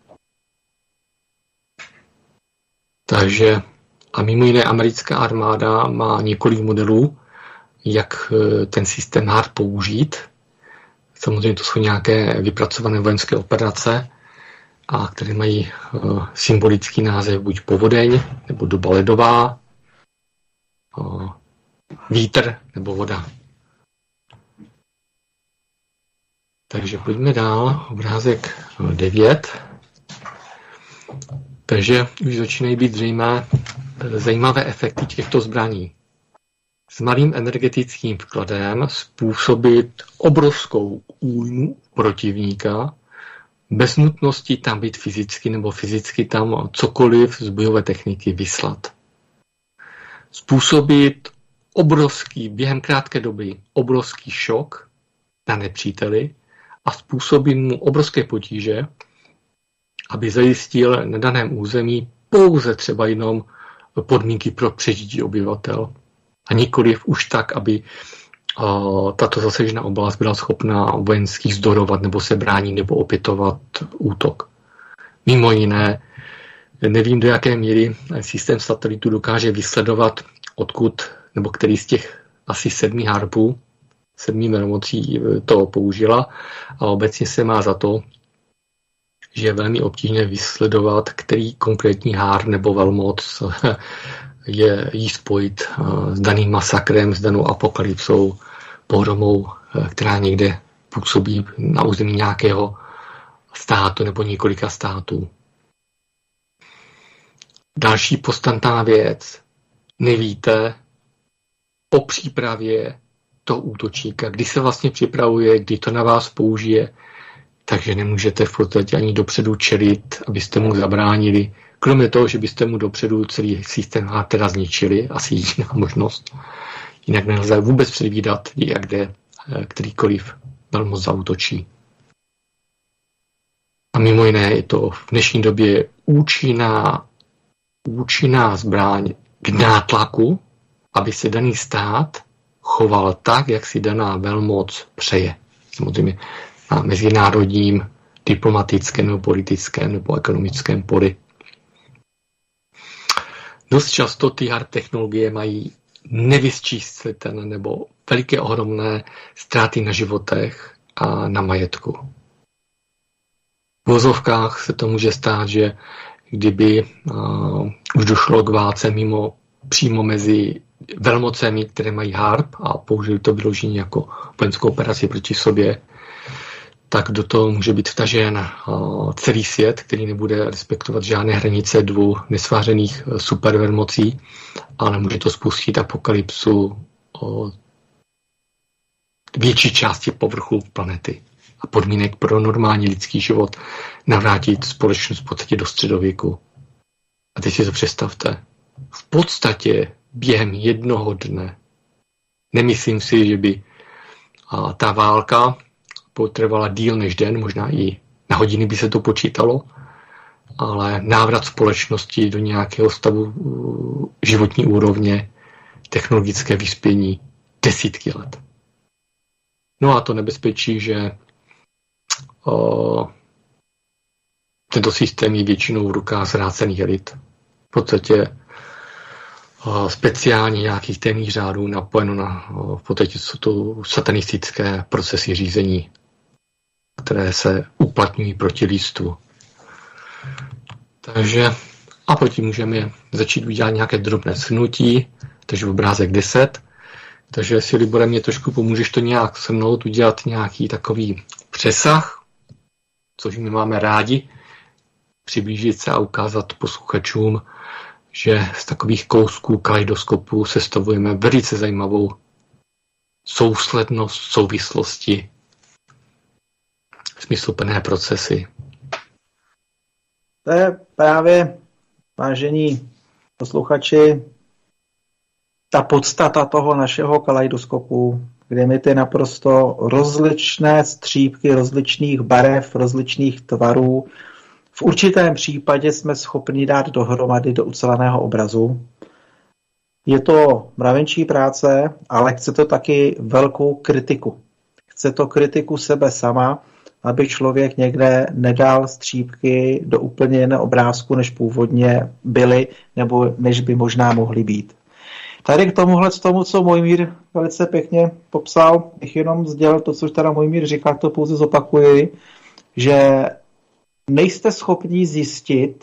Takže a mimo jiné americká armáda má několik modelů, jak ten systém HAARP použít. Samozřejmě to jsou nějaké vypracované vojenské operace, a které mají symbolický název buď povodeň, nebo doba ledová, vítr nebo voda. Takže pojďme dál, obrázek 9. Takže už začínají být zajímavé efekty těchto zbraní. S malým energetickým vkladem způsobit obrovskou újmu protivníka, bez nutnosti tam být fyzicky nebo fyzicky tam cokoliv z bojové techniky vyslat. Způsobit během krátké doby obrovský šok na nepříteli a způsobit mu obrovské potíže, aby zajistil na daném území pouze třeba jenom podmínky pro přežití obyvatel. A nikoliv už tak, aby tato zasažená oblast byla schopná vojenských zdorovat nebo se bránit nebo opětovat útok. Mimo jiné, nevím, do jaké míry systém satelitu dokáže vysledovat, odkud nebo který z těch asi 7 HAARPů, 7 velmocí to použila, a obecně se má za to, že je velmi obtížné vysledovat, který konkrétní HAARP nebo velmoc je jí spojit s daným masakrem, s danou apokalypsou, pohromou, která někde působí na území nějakého státu nebo několika států. Další podstatná věc. Nevíte o přípravě toho útočníka, kdy se vlastně připravuje, kdy to na vás použije, takže nemůžete v podstatě ani dopředu čelit, abyste mu zabránili. Kromě toho, že byste mu dopředu celý systém teda zničili, asi jediná možnost. Jinak nelze vůbec předvídat, jak kde kterýkoliv velmoc zaútočí. A mimo jiné je to v dnešní době účinná zbraň k nátlaku, aby se daný stát choval tak, jak si daná velmoc přeje. Samozřejmě na mezinárodním, diplomatickém nebo politickém nebo ekonomickém poli. dost často ty hard technologie mají nevysčíslitelné nebo veliké ohromné ztráty na životech a na majetku. V vozovkách se to může stát, že kdyby už došlo k válce přímo mezi velmocemi, které mají HARP a použili to vyložení jako vojenskou operaci proti sobě, tak do toho může být vtažen celý svět, který nebude respektovat žádné hranice dvou nesvářených supervelmocí, ale může to spustit apokalypsu větší části povrchu planety a podmínek pro normální lidský život navrátit společnost v podstatě do středověku. A teď si to představte. V podstatě během jednoho dne. Nemyslím si, že by ta válka potrvala díl než den, možná i na hodiny by se to počítalo, ale návrat společnosti do nějakého stavu životní úrovně, technologické vyspění desítky let. No a to nebezpečí, že tento systém je většinou v rukách zrácených elit. V podstatě speciálně nějakých tajných řádů napojeno na v podstatě jsou to satanistické procesy řízení, které se uplatňují proti lidstvu. Takže a proti můžeme začít udělat nějaké drobné shrnutí, takže obrázek 10. Takže jestli Libore mě trošku pomůžeš to nějak shrnout, udělat nějaký takový přesah, což my máme rádi, přiblížit se a ukázat posluchačům, že z takových kousků kaleidoskopu sestavujeme velice zajímavou souslednost, souvislosti, smysluplné procesy. To je právě, vážení posluchači, ta podstata toho našeho kaleidoskopu, kde my ty naprosto rozličné střípky rozličných barev, rozličných tvarů v určitém případě jsme schopni dát dohromady do uceleného obrazu. Je to mravenčí práce, ale chce to taky velkou kritiku. Chce to kritiku sebe sama, aby člověk někde nedal střípky do úplně jiného obrázku, než původně byly, nebo než by možná mohly být. Tady k tomuhle, co Mojmír velice pěkně popsal, bych jenom sdělil to, co už teda Mojmír říkal, to pouze zopakuji, že nejste schopni zjistit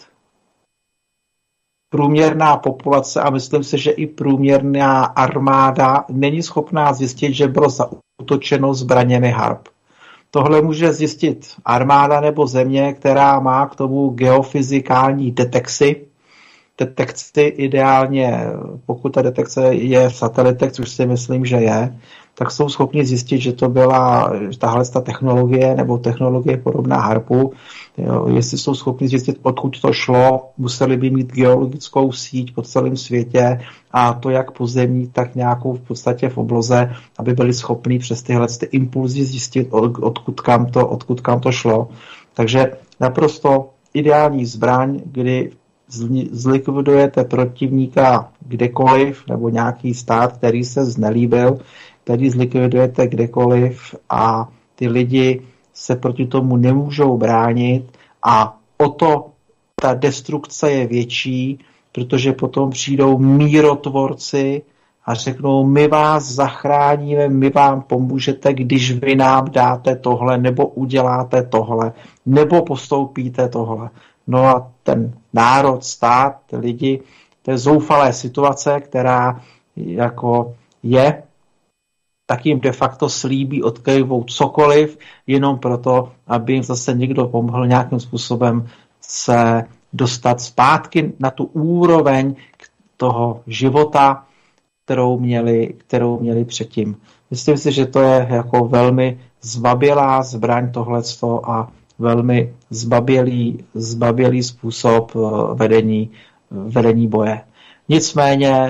průměrná populace a myslím si, že i průměrná armáda není schopná zjistit, že bylo zaútočeno zbraněmi HARP. Tohle může zjistit armáda nebo země, která má k tomu geofyzikální detekci ideálně, pokud ta detekce je v satelitech, což si myslím, že je, tak jsou schopni zjistit, že to byla tahle technologie nebo technologie podobná HARPu. Jo, jestli jsou schopni zjistit, odkud to šlo, museli by mít geologickou síť po celém světě a to jak pozemní, tak nějakou v podstatě v obloze, aby byli schopni přes tyhle impulzy zjistit, odkud kam to šlo. Takže naprosto ideální zbraň, kdy zlikvidujete protivníka kdekoliv, nebo nějaký stát, který se znelíbil, který zlikvidujete kdekoliv a ty lidi se proti tomu nemůžou bránit a o to ta destrukce je větší, protože potom přijdou mírotvorci a řeknou, my vás zachráníme, my vám pomůžete, když vy nám dáte tohle, nebo uděláte tohle, nebo postoupíte tohle. No a ten národ, stát, lidi, to je zoufalé situace, která jako je, tak jim de facto slíbí, odkryvou cokoliv, jenom proto, aby jim zase někdo pomohl nějakým způsobem se dostat zpátky na tu úroveň toho života, kterou měli předtím. Myslím si, že to je jako velmi zbabělá zbraň tohleto a velmi zbabělý způsob vedení boje. Nicméně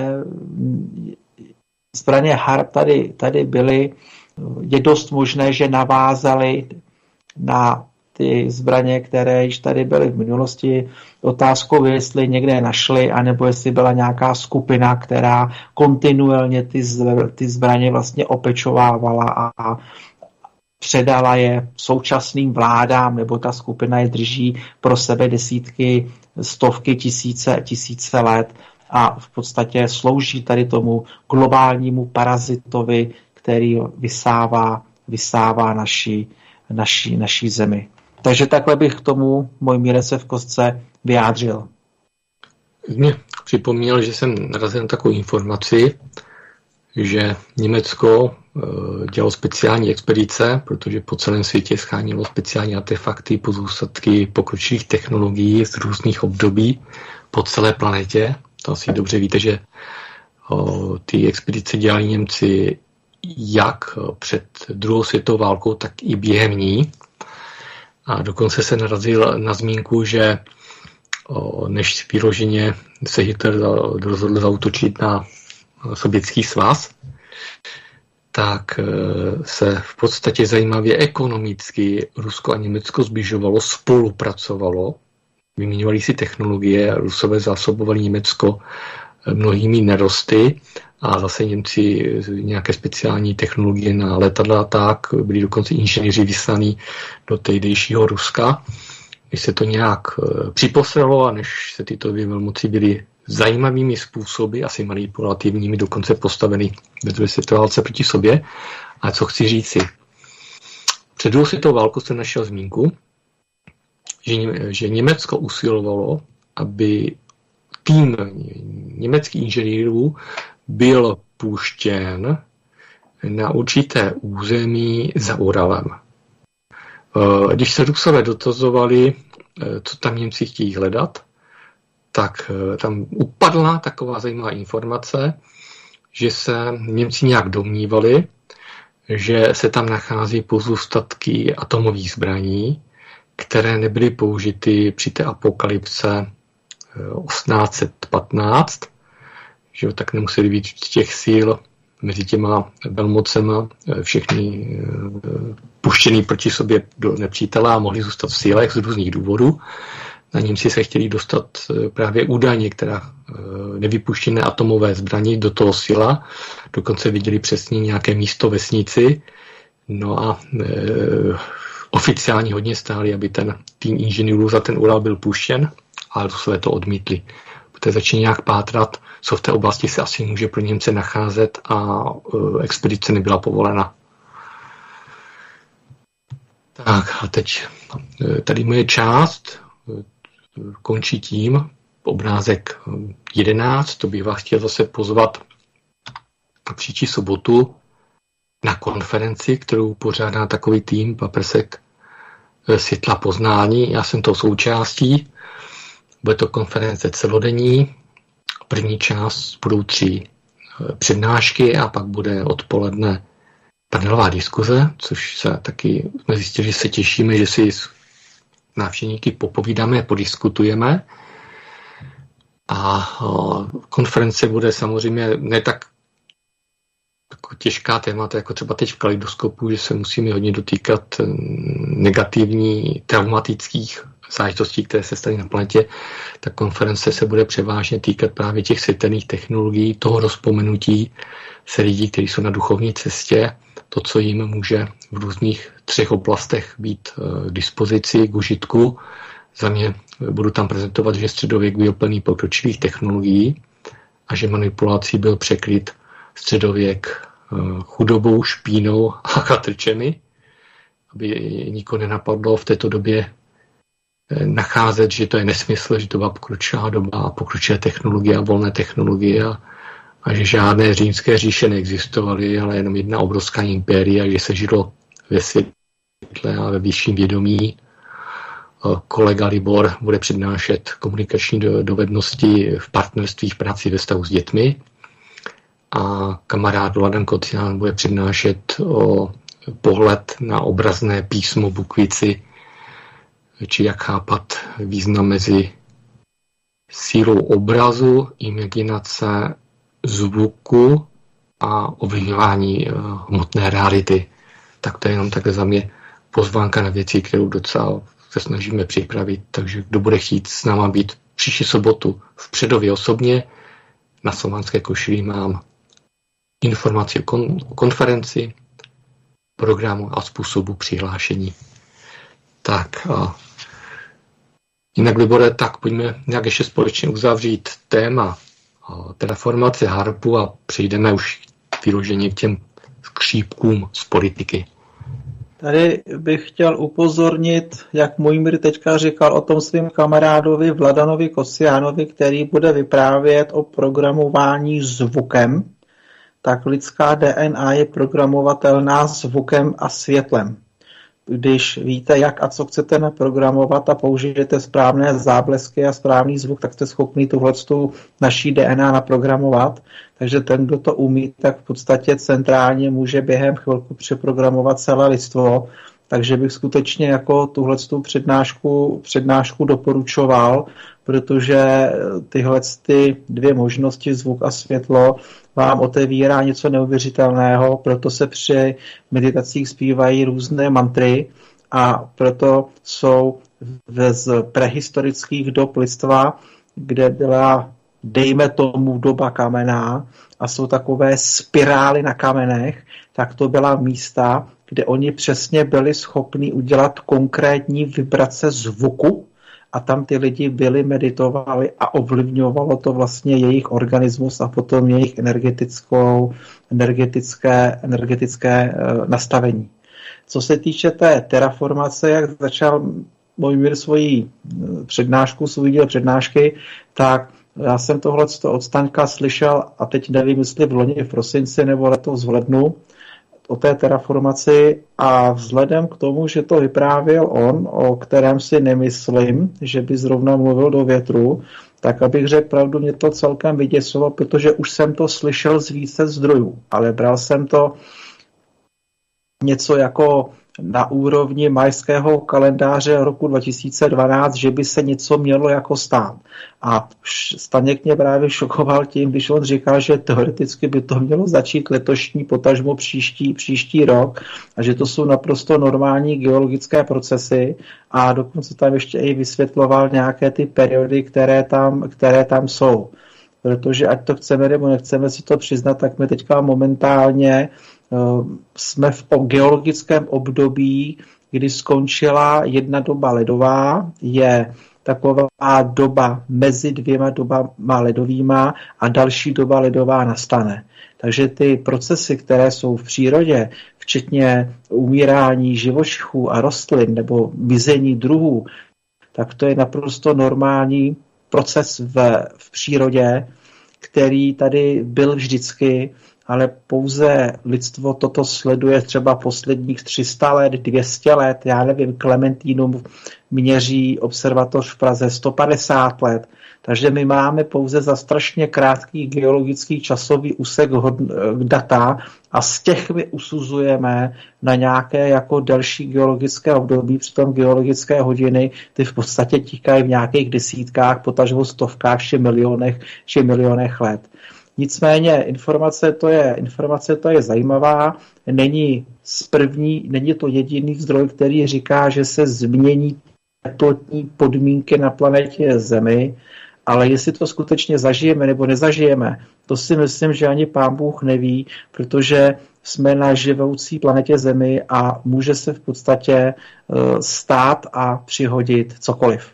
zbraně HARP tady byly. Je dost možné, že navázali na ty zbraně, které již tady byly v minulosti. Otázkou je, jestli někde našli, anebo jestli byla nějaká skupina, která kontinuálně ty zbraně vlastně opečovávala a předala je současným vládám, nebo ta skupina je drží pro sebe desítky, stovky, tisíce let. a v podstatě slouží tady tomu globálnímu parazitovi, který vysává naší zemi. Takže takhle bych k tomu můj Mirece v kostce vyjádřil. Mě připomněl, že jsem narazil na takovou informaci, že Německo dělalo speciální expedice, protože po celém světě schánilo speciální artefakty, pozůstatky pokročilých technologií z různých období po celé planetě. To asi dobře víte, že ty expedice dělali Němci jak před druhou světovou válkou, tak i během ní. A dokonce se narazil na zmínku, že než vyloženě se Hitler rozhodl zaútočit na Sovětský svaz, tak se v podstatě zajímavě ekonomicky Rusko a Německo zbližovalo, spolupracovalo, vyměňovali si technologie, Rusové zásobovali Německo mnohými nerosty a zase Němci nějaké speciální technologie na letadla, tak byli dokonce inženýři vyslaní do tehdejšího Ruska. Když se to nějak připoselo a než se tyto dvě velmoci byly zajímavými způsoby, asi manipulativními, dokonce postaveny ve druhé světové válce proti sobě. A co chci říci? Před druhou světovou válkou jsem našel zmínku, že Německo usilovalo, aby tým německých inženýrů byl puštěn na určité území za Uralem. Když se Rusové dotazovali, co tam Němci chtějí hledat, tak tam upadla taková zajímavá informace, že se Němci nějak domnívali, že se tam nachází pozůstatky atomových zbraní, které nebyly použity při té apokalypse 1815, že tak nemuseli být těch sil mezi těma velmocema všechny puštěný proti sobě do nepřítele a mohli zůstat v sílech z různých důvodů. Na Němci se chtěli dostat právě údajně, která nevypuštěné atomové zbraně do toho sila. Dokonce viděli přesně nějaké místo vesnici. No a oficiálně hodně stáli, aby ten tým inženýrů za ten Ural byl puštěn, ale Rusové to odmítli. Protože začali nějak pátrat, co v té oblasti se asi může pro Němce nacházet a expedice nebyla povolena. Tak a teď tady moje část končí tím, obrázek 11, to bych vás chtěl zase pozvat na příští sobotu na konferenci, kterou pořádá takový tým Paprsek světla poznání. Já jsem toho součástí. Bude to konference celodenní. První část budou 3 přednášky a pak bude odpoledne panelová diskuze, což se taky jsme zjistili, že se těšíme, že si s návštěvníky popovídáme, podiskutujeme. A konference bude samozřejmě ne tak jako těžká témata, jako třeba teď v Kaleidoskopu, že se musíme hodně dotýkat negativní, traumatických záležitostí, které se staly na planetě. Ta konference se bude převážně týkat právě těch světelných technologií, toho rozpomenutí se lidí, kteří jsou na duchovní cestě, to, co jim může v různých 3 oblastech být k dispozici, k užitku. Za mě budu tam prezentovat, že středověk byl plný pokročilých technologií a že manipulací byl překryt středověk chudobou, špínou a chatrčemi, aby nikoho nenapadlo v této době nacházet, že to je nesmysl, že to byla pokročilá doba a pokročilé technologie a volné technologie a že žádné římské říše neexistovaly, ale jenom jedna obrovská impéria, že se žilo ve světle a ve vyšším vědomí. Kolega Libor bude přednášet komunikační dovednosti v partnerství, v práci ve vztahu s dětmi a kamarád Vladan Kocián bude přednášet o pohled na obrazné písmo Bukvici, či jak chápat význam mezi sílou obrazu, imaginace, zvuku a ovlivňování hmotné reality. Tak to je jenom takhle za mě pozvánka na věci, kterou docela se snažíme připravit. Takže kdo bude chtít s náma být příští sobotu v Předově osobně, na Slovanské košili mám informaci o konferenci, programu a způsobu přihlášení. Tak a jinak, Libore, tak pojďme nějak ještě společně uzavřít téma terraformaci HARPu a přejdeme už vyloženě k těm skřípkům z politiky. Tady bych chtěl upozornit, jak Mojmír teďka říkal o tom svým kamarádovi Vladanovi Kosiánovi, který bude vyprávět o programování zvukem, tak lidská DNA je programovatelná zvukem a světlem. Když víte, jak a co chcete naprogramovat a použijete správné záblesky a správný zvuk, tak jste schopni tuhletu naší DNA naprogramovat. Takže ten, kdo to umí, tak v podstatě centrálně může během chvilku přeprogramovat celé lidstvo. Takže bych skutečně jako tuhletu přednášku doporučoval, protože tyhle dvě možnosti, zvuk a světlo, vám otevírá něco neuvěřitelného, proto se při meditacích zpívají různé mantry a proto jsou z prehistorických dob lidstva, kde byla, dejme tomu, doba kamenná a jsou takové spirály na kamenech, tak to byla místa, kde oni přesně byli schopni udělat konkrétní vibrace zvuku a tam ty lidi byli, meditovali a ovlivňovalo to vlastně jejich organismus a potom jejich energetické nastavení. Co se týče té terraformace, jak začal Mojmír svoji díl přednášky, tak já jsem tohleto od Staňka slyšel a teď nevím, jestli v loni v prosinci nebo letos v lednu, o té terraformaci a vzhledem k tomu, že to vyprávěl on, o kterém si nemyslím, že by zrovna mluvil do větru, tak abych řekl pravdu, mě to celkem vyděsilo, protože už jsem to slyšel z více zdrojů, ale bral jsem to něco jako na úrovni majského kalendáře roku 2012, že by se něco mělo jako stát. A Staněk mě právě šokoval tím, když on říkal, že teoreticky by to mělo začít letošní, potažmo příští rok a že to jsou naprosto normální geologické procesy a dokonce tam ještě i vysvětloval nějaké ty periody, které tam jsou. Protože ať to chceme nebo nechceme si to přiznat, tak my teďka momentálně jsme v geologickém období, kdy skončila jedna doba ledová, je taková doba mezi dvěma dobama ledovýma a další doba ledová nastane. Takže ty procesy, které jsou v přírodě, včetně umírání živočichů a rostlin nebo mizení druhů, tak to je naprosto normální proces v přírodě, který tady byl vždycky, ale pouze lidstvo toto sleduje třeba posledních 300 let, 200 let, já nevím, Klementínum měří observatoř v Praze 150 let, takže my máme pouze za strašně krátký geologický časový úsek data a z těch my usuzujeme na nějaké jako delší geologické období, přitom geologické hodiny ty v podstatě tíkají v nějakých desítkách, potažmo stovkách či milionech let. Nicméně informace to je zajímavá, není to jediný zdroj, který říká, že se změní teplotní podmínky na planetě Zemi, ale jestli to skutečně zažijeme nebo nezažijeme, to si myslím, že ani Pán Bůh neví, protože jsme na živoucí planetě Zemi a může se v podstatě stát a přihodit cokoliv.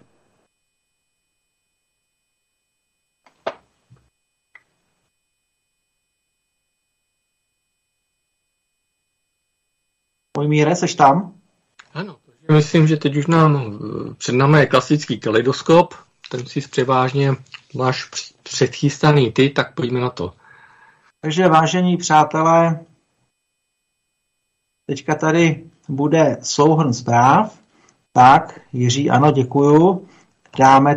Mojmíre, seš tam? Ano, myslím, že teď už před námi je klasický kaleidoskop, ten si převážně máš předchystaný ty, tak pojďme na to. Takže vážení přátelé, teďka tady bude souhrn zpráv. Tak, Jiří, ano, děkuju. Dáme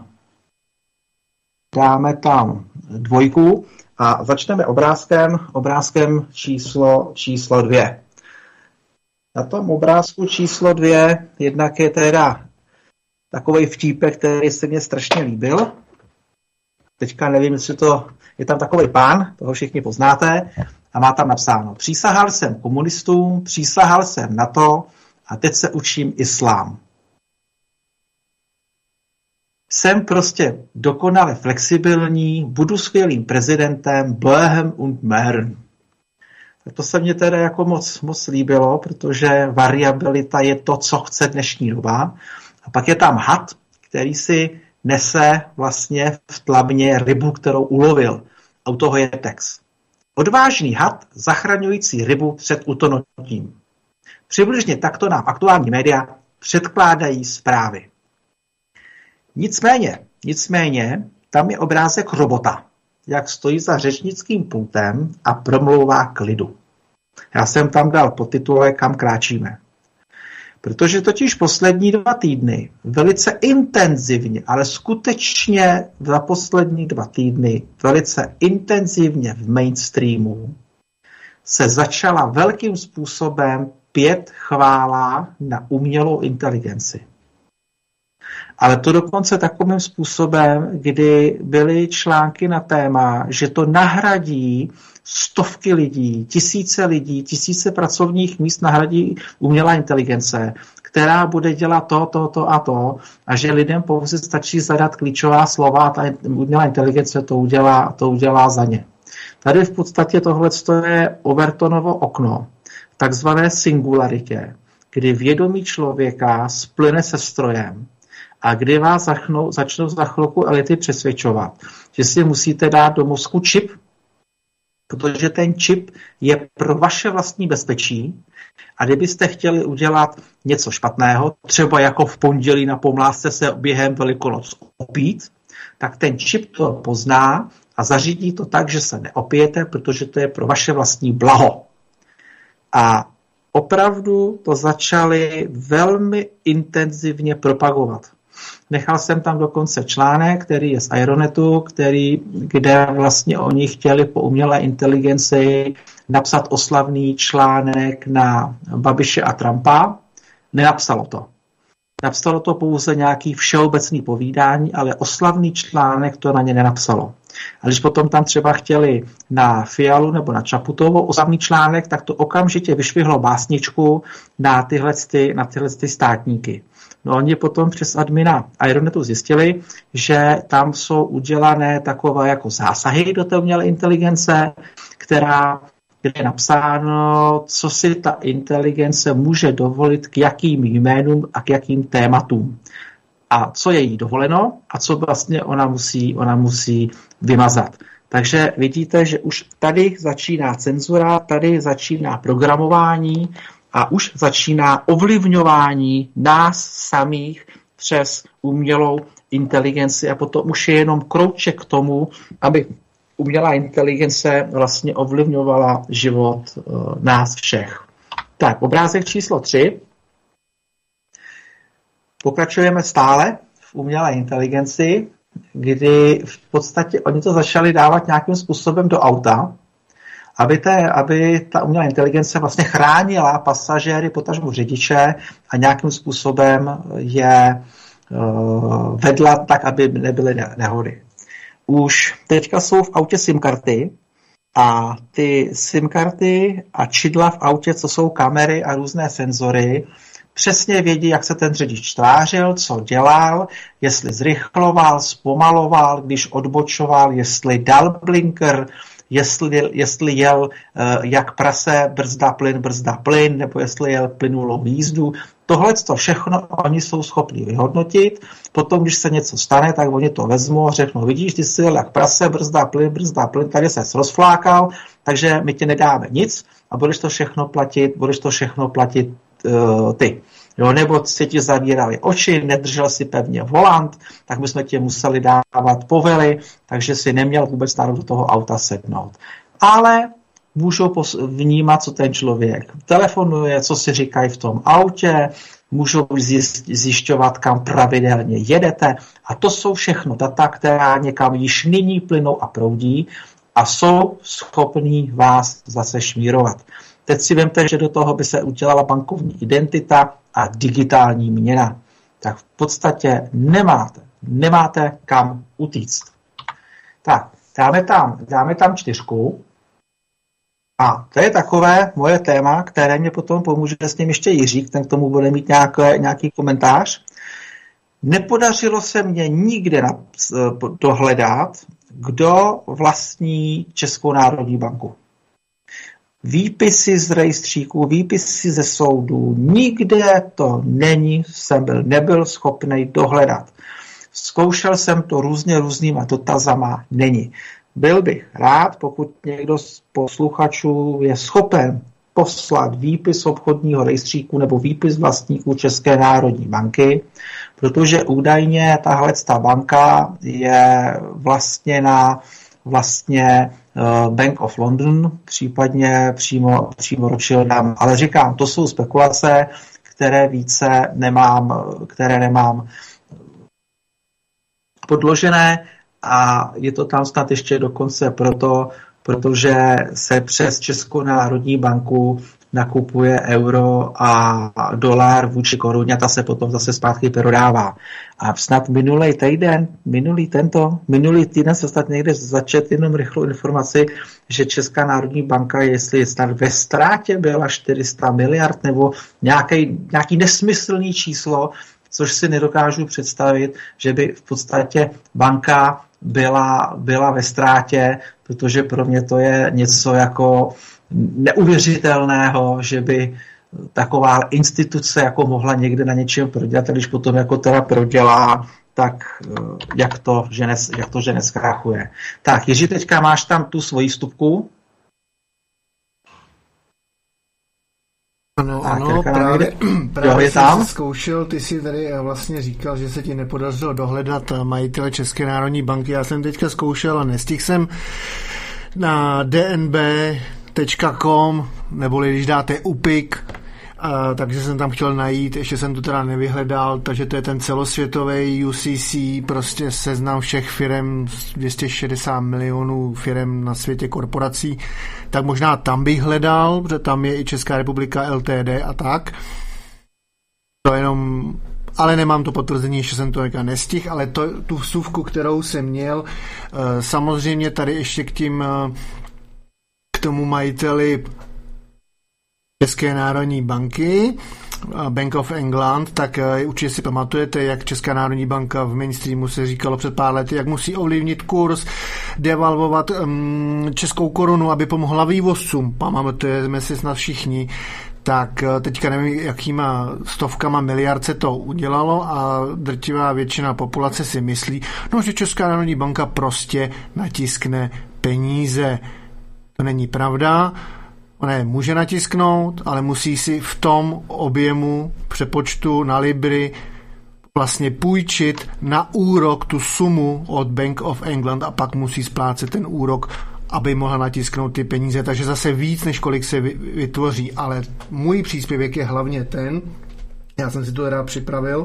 tam 2 a začneme obrázkem číslo 2. Na tom obrázku číslo 2 jednak je teda takovej vtípek, který se mně strašně líbil. Teďka nevím, jestli to je tam takovej pán, toho všichni poznáte, a má tam napsáno: přísahal jsem komunistům, přísahal jsem na to a teď se učím islám. Jsem prostě dokonale flexibilní, budu skvělým prezidentem, Bohem und Mern. To se mně teda jako moc líbilo, protože variabilita je to, co chce dnešní doba. A pak je tam had, který si nese vlastně v tlabně rybu, kterou ulovil. A u toho je text. Odvážný had zachraňující rybu před utonutím. Přibližně takto nám aktuální média předkládají zprávy. Nicméně, tam je obrázek robota, jak stojí za řečnickým pultem a promlouvá k lidu. Já jsem tam dal podtitulek Kam kráčíme. Protože totiž poslední 2 týdny velice intenzivně, ale skutečně za poslední 2 týdny velice intenzivně v mainstreamu se začala velkým způsobem pět chvála na umělou inteligenci. Ale to dokonce takovým způsobem, kdy byly články na téma, že to nahradí stovky lidí, tisíce pracovních míst nahradí umělá inteligence, která bude dělat to a že lidem pouze stačí zadat klíčová slova a ta umělá inteligence to udělá za ně. Tady v podstatě tohle je Overtonovo okno, takzvané singularitě, kdy vědomí člověka splyne se strojem a kdy vás začnou za chvilku elity přesvědčovat, že si musíte dát do mozku čip, protože ten čip je pro vaše vlastní bezpečí a kdybyste chtěli udělat něco špatného, třeba jako v pondělí na pomlásce se během Velikonoc opít, tak ten čip to pozná a zařídí to tak, že se neopijete, protože to je pro vaše vlastní blaho. A opravdu to začali velmi intenzivně propagovat. Nechal jsem tam dokonce článek, který je z Ironetu, kde vlastně oni chtěli po umělé inteligenci napsat oslavný článek na Babiše a Trumpa. Nenapsalo to. Napsalo to pouze nějaký všeobecný povídání, ale oslavný článek to na ně nenapsalo. A když potom tam třeba chtěli na Fialu nebo na Čaputovo oslavný článek, tak to okamžitě vyšvihlo básničku na tyhle státníky. No oni potom přes admina Ironetu zjistili, že tam jsou udělané takové jako zásahy do té umělé inteligence, kde je napsáno, co si ta inteligence může dovolit k jakým jménům a k jakým tématům. A co je jí dovoleno a co vlastně ona musí vymazat. Takže vidíte, že už tady začíná cenzura, tady začíná programování a už začíná ovlivňování nás samých přes umělou inteligenci a potom už je jenom krouček k tomu, aby umělá inteligence vlastně ovlivňovala život nás všech. Tak, obrázek číslo 3. Pokračujeme stále v umělé inteligenci, kdy v podstatě oni to začali dávat nějakým způsobem do auta, aby ta umělá inteligence vlastně chránila pasažéry, potažmo řidiče a nějakým způsobem je vedla tak, aby nebyly nehody. Už teďka jsou v autě SIM karty a ty SIM karty a čidla v autě, co jsou kamery a různé senzory, přesně vědí, jak se ten řidič tvářil, co dělal, jestli zrychloval, zpomaloval, když odbočoval, jestli dal blinker, jestli jel jak prase, brzda plyn, nebo jestli jel plynulou jízdu. Tohle to všechno oni jsou schopni vyhodnotit. Potom, když se něco stane, tak oni to vezmou a řeknou, vidíš, ty jsi jel jak prase, brzda plyn, tady se rozflákal, takže my ti nedáme nic a budeš to všechno platit ty. Jo, nebo si ti zavírali oči, nedržel si pevně volant, tak bychom ti museli dávat povely, takže si neměl vůbec do toho auta sednout. Ale můžou vnímat, co ten člověk telefonuje, co si říkají v tom autě, můžou zjišťovat, kam pravidelně jedete a to jsou všechno data, která někam již nyní plynou a proudí a jsou schopní vás zase šmírovat. Teď si vemte, že do toho by se udělala bankovní identita a digitální měna. Tak v podstatě nemáte kam utíct. Tak, dáme tam 4. A to je takové moje téma, které mě potom pomůže s tím ještě Jiří, ten k tomu bude mít nějaký komentář. Nepodařilo se mně nikde dohledat, kdo vlastní Českou národní banku. Výpisy z rejstříků, výpisy ze soudů, nikde to nebyl schopný dohledat. Zkoušel jsem to různýma dotazama, není. Byl bych rád, pokud někdo z posluchačů je schopen poslat výpis obchodního rejstříku nebo výpis vlastníků České národní banky, protože údajně tahle banka je vlastně Bank of London, případně přímo Rothschildem. Ale říkám, to jsou spekulace, které nemám podložené a je to tam snad ještě dokonce protože se přes Českou národní banku nakupuje euro a dolar vůči koruně a ta se potom zase zpátky prodává. A snad minulý týden se snad někde začet jenom rychlou informaci, že Česká národní banka, jestli snad ve ztrátě byla 400 miliard nebo nějaký nesmyslný číslo, což si nedokážu představit, že by v podstatě banka byla ve ztrátě, protože pro mě to je něco jako neuvěřitelného, že by taková instituce jako mohla někde na něčem prodělat, a když potom jako teda prodělá, tak jak to, že neskrachuje. Tak, Jiří, teďka máš tam tu svoji vstupku. Ano, právě jsem zkoušel, ty si tady vlastně říkal, že se ti nepodařilo dohledat majitele České národní banky. Já jsem teďka zkoušel a nestihl jsem na dnb.com, neboli když dáte UPIK, takže jsem tam chtěl najít, ještě jsem to teda nevyhledal, takže to je ten celosvětový UCC, prostě seznam všech firem, 260 milionů firem na světě, korporací, tak možná tam bych hledal, protože tam je i Česká republika LTD a tak. To jenom, ale nemám to potvrzení, že jsem to nestihl, ale tu vsuvku, kterou jsem měl, samozřejmě tady ještě k tomu majiteli České národní banky, Bank of England, tak určitě si pamatujete, jak Česká národní banka v mainstreamu se říkalo před pár lety, jak musí ovlivnit kurz, devalvovat českou korunu, aby pomohla vývozcům. Pamatujeme si snad všichni. Tak teďka nevím, jakýma stovkama miliard se to udělalo a drtivá většina populace si myslí, že Česká národní banka prostě natiskne peníze. To není pravda. Ona je může natisknout, ale musí si v tom objemu přepočtu na libry vlastně půjčit na úrok tu sumu od Bank of England a pak musí splácet ten úrok, aby mohla natisknout ty peníze. Takže zase víc, než kolik se vytvoří. Ale můj příspěvek je hlavně ten, já jsem si to teda připravil,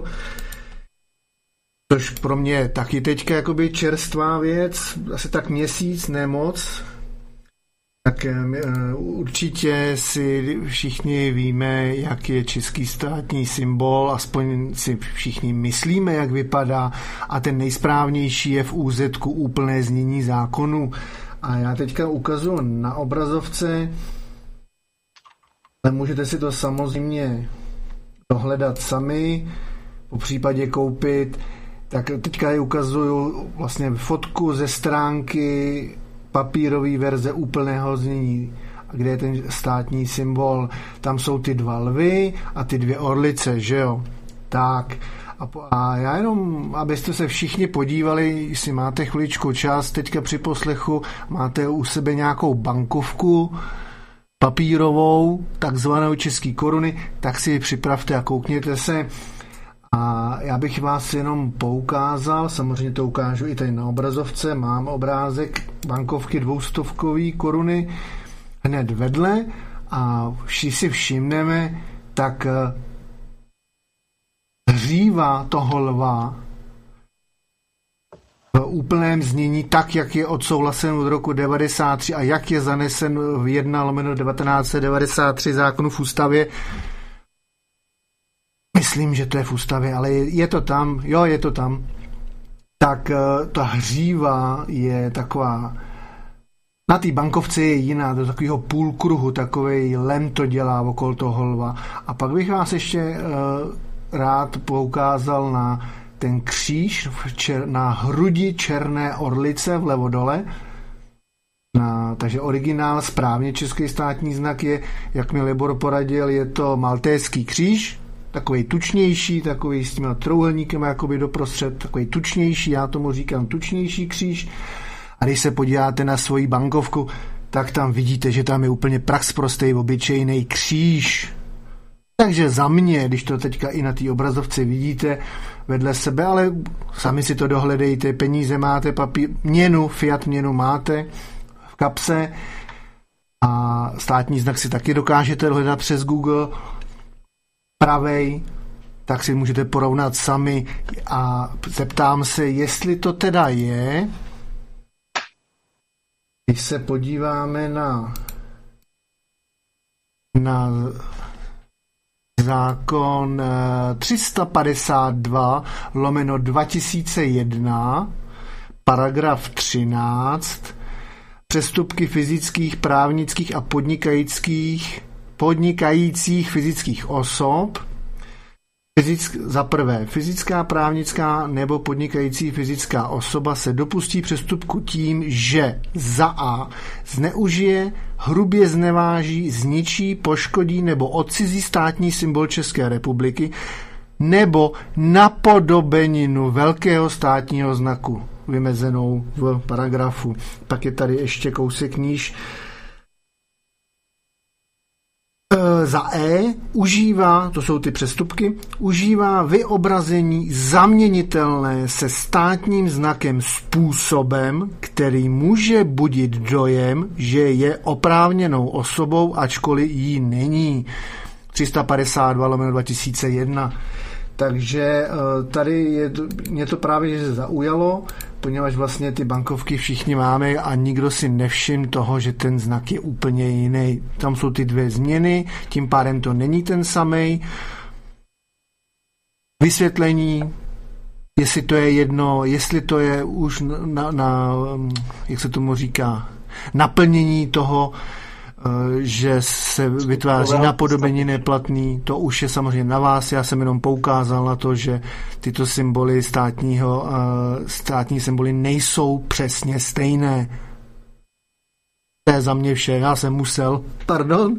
což pro mě je taky teďka jakoby čerstvá věc, asi tak měsíc, ne moc. Tak určitě si všichni víme, jak je český státní symbol, aspoň si všichni myslíme, jak vypadá, a ten nejsprávnější je v úzetku úplné znění zákonu. A já teďka ukazuju na obrazovce, ale můžete si to samozřejmě dohledat sami, po případě koupit. Tak teďka je ukazuju vlastně fotku ze stránky papírové verze úplného znění, kde je ten státní symbol. Tam jsou ty 2 lvy a ty 2 orlice, že jo? Tak. A já jenom, abyste se všichni podívali, jestli máte chviličku čas, teďka při poslechu máte u sebe nějakou bankovku papírovou, takzvanou český koruny, tak si ji připravte a koukněte se. A já bych vás jenom poukázal, samozřejmě to ukážu i tady na obrazovce, mám obrázek bankovky 200 koruny hned vedle a si všimneme, tak hříva toho lva v úplném znění, tak, jak je odsouhlasen od roku 93 a jak je zanesen v 1/1993 zákonu v ústavě. Myslím, že to je v ústavě, ale je to tam, jo, je to tam. Tak ta hříva je taková, na té bankovce je jiná, do takového půlkruhu, takovej lem to dělá okolo toho lva. A pak bych vás ještě rád poukázal na ten kříž na hrudi černé orlice vlevo dole. Takže originál, správně český státní znak je, jak mi Libor poradil, je to maltéský kříž, takovej tučnější, takový s těma trouhelníkem jakoby doprostřed, takový tučnější, já tomu říkám tučnější kříž. A když se podíváte na svoji bankovku, tak tam vidíte, že tam je úplně praxprostej obyčejný kříž. Takže za mě, když to teďka i na té obrazovce vidíte vedle sebe, ale sami si to dohledejte, peníze máte, papír, měnu, fiat měnu máte v kapse a státní znak si taky dokážete hledat přes Google, pravej, tak si můžete porovnat sami a zeptám se, jestli to teda je, když se podíváme na zákon 352/2001, paragraf 13, přestupky fyzických, právnických a podnikajících fyzických osob. Za prvé, fyzická, právnická nebo podnikající fyzická osoba se dopustí přestupku tím, že za a. zneužije, hrubě zneváží, zničí, poškodí nebo odcizí státní symbol České republiky nebo napodobeninu velkého státního znaku vymezenou v paragrafu. Pak je tady ještě kousek níž. Za E užívá, to jsou ty přestupky, užívá vyobrazení zaměnitelné se státním znakem způsobem, který může budit dojem, že je oprávněnou osobou, ačkoliv jí není. 352/2001. Takže tady mě to právě že zaujalo, poněvadž vlastně ty bankovky všichni máme a nikdo si nevšiml toho, že ten znak je úplně jiný. Tam jsou ty dvě změny, tím pádem to není ten samej. Vysvětlení, jestli to je jedno, jestli to je už na jak se tomu říká, naplnění toho, že se vytváří napodobení neplatný, to už je samozřejmě na vás. Já jsem jenom poukázal na to, že tyto symboly státní symboly nejsou přesně stejné. To je za mě vše. Já jsem musel. Pardon.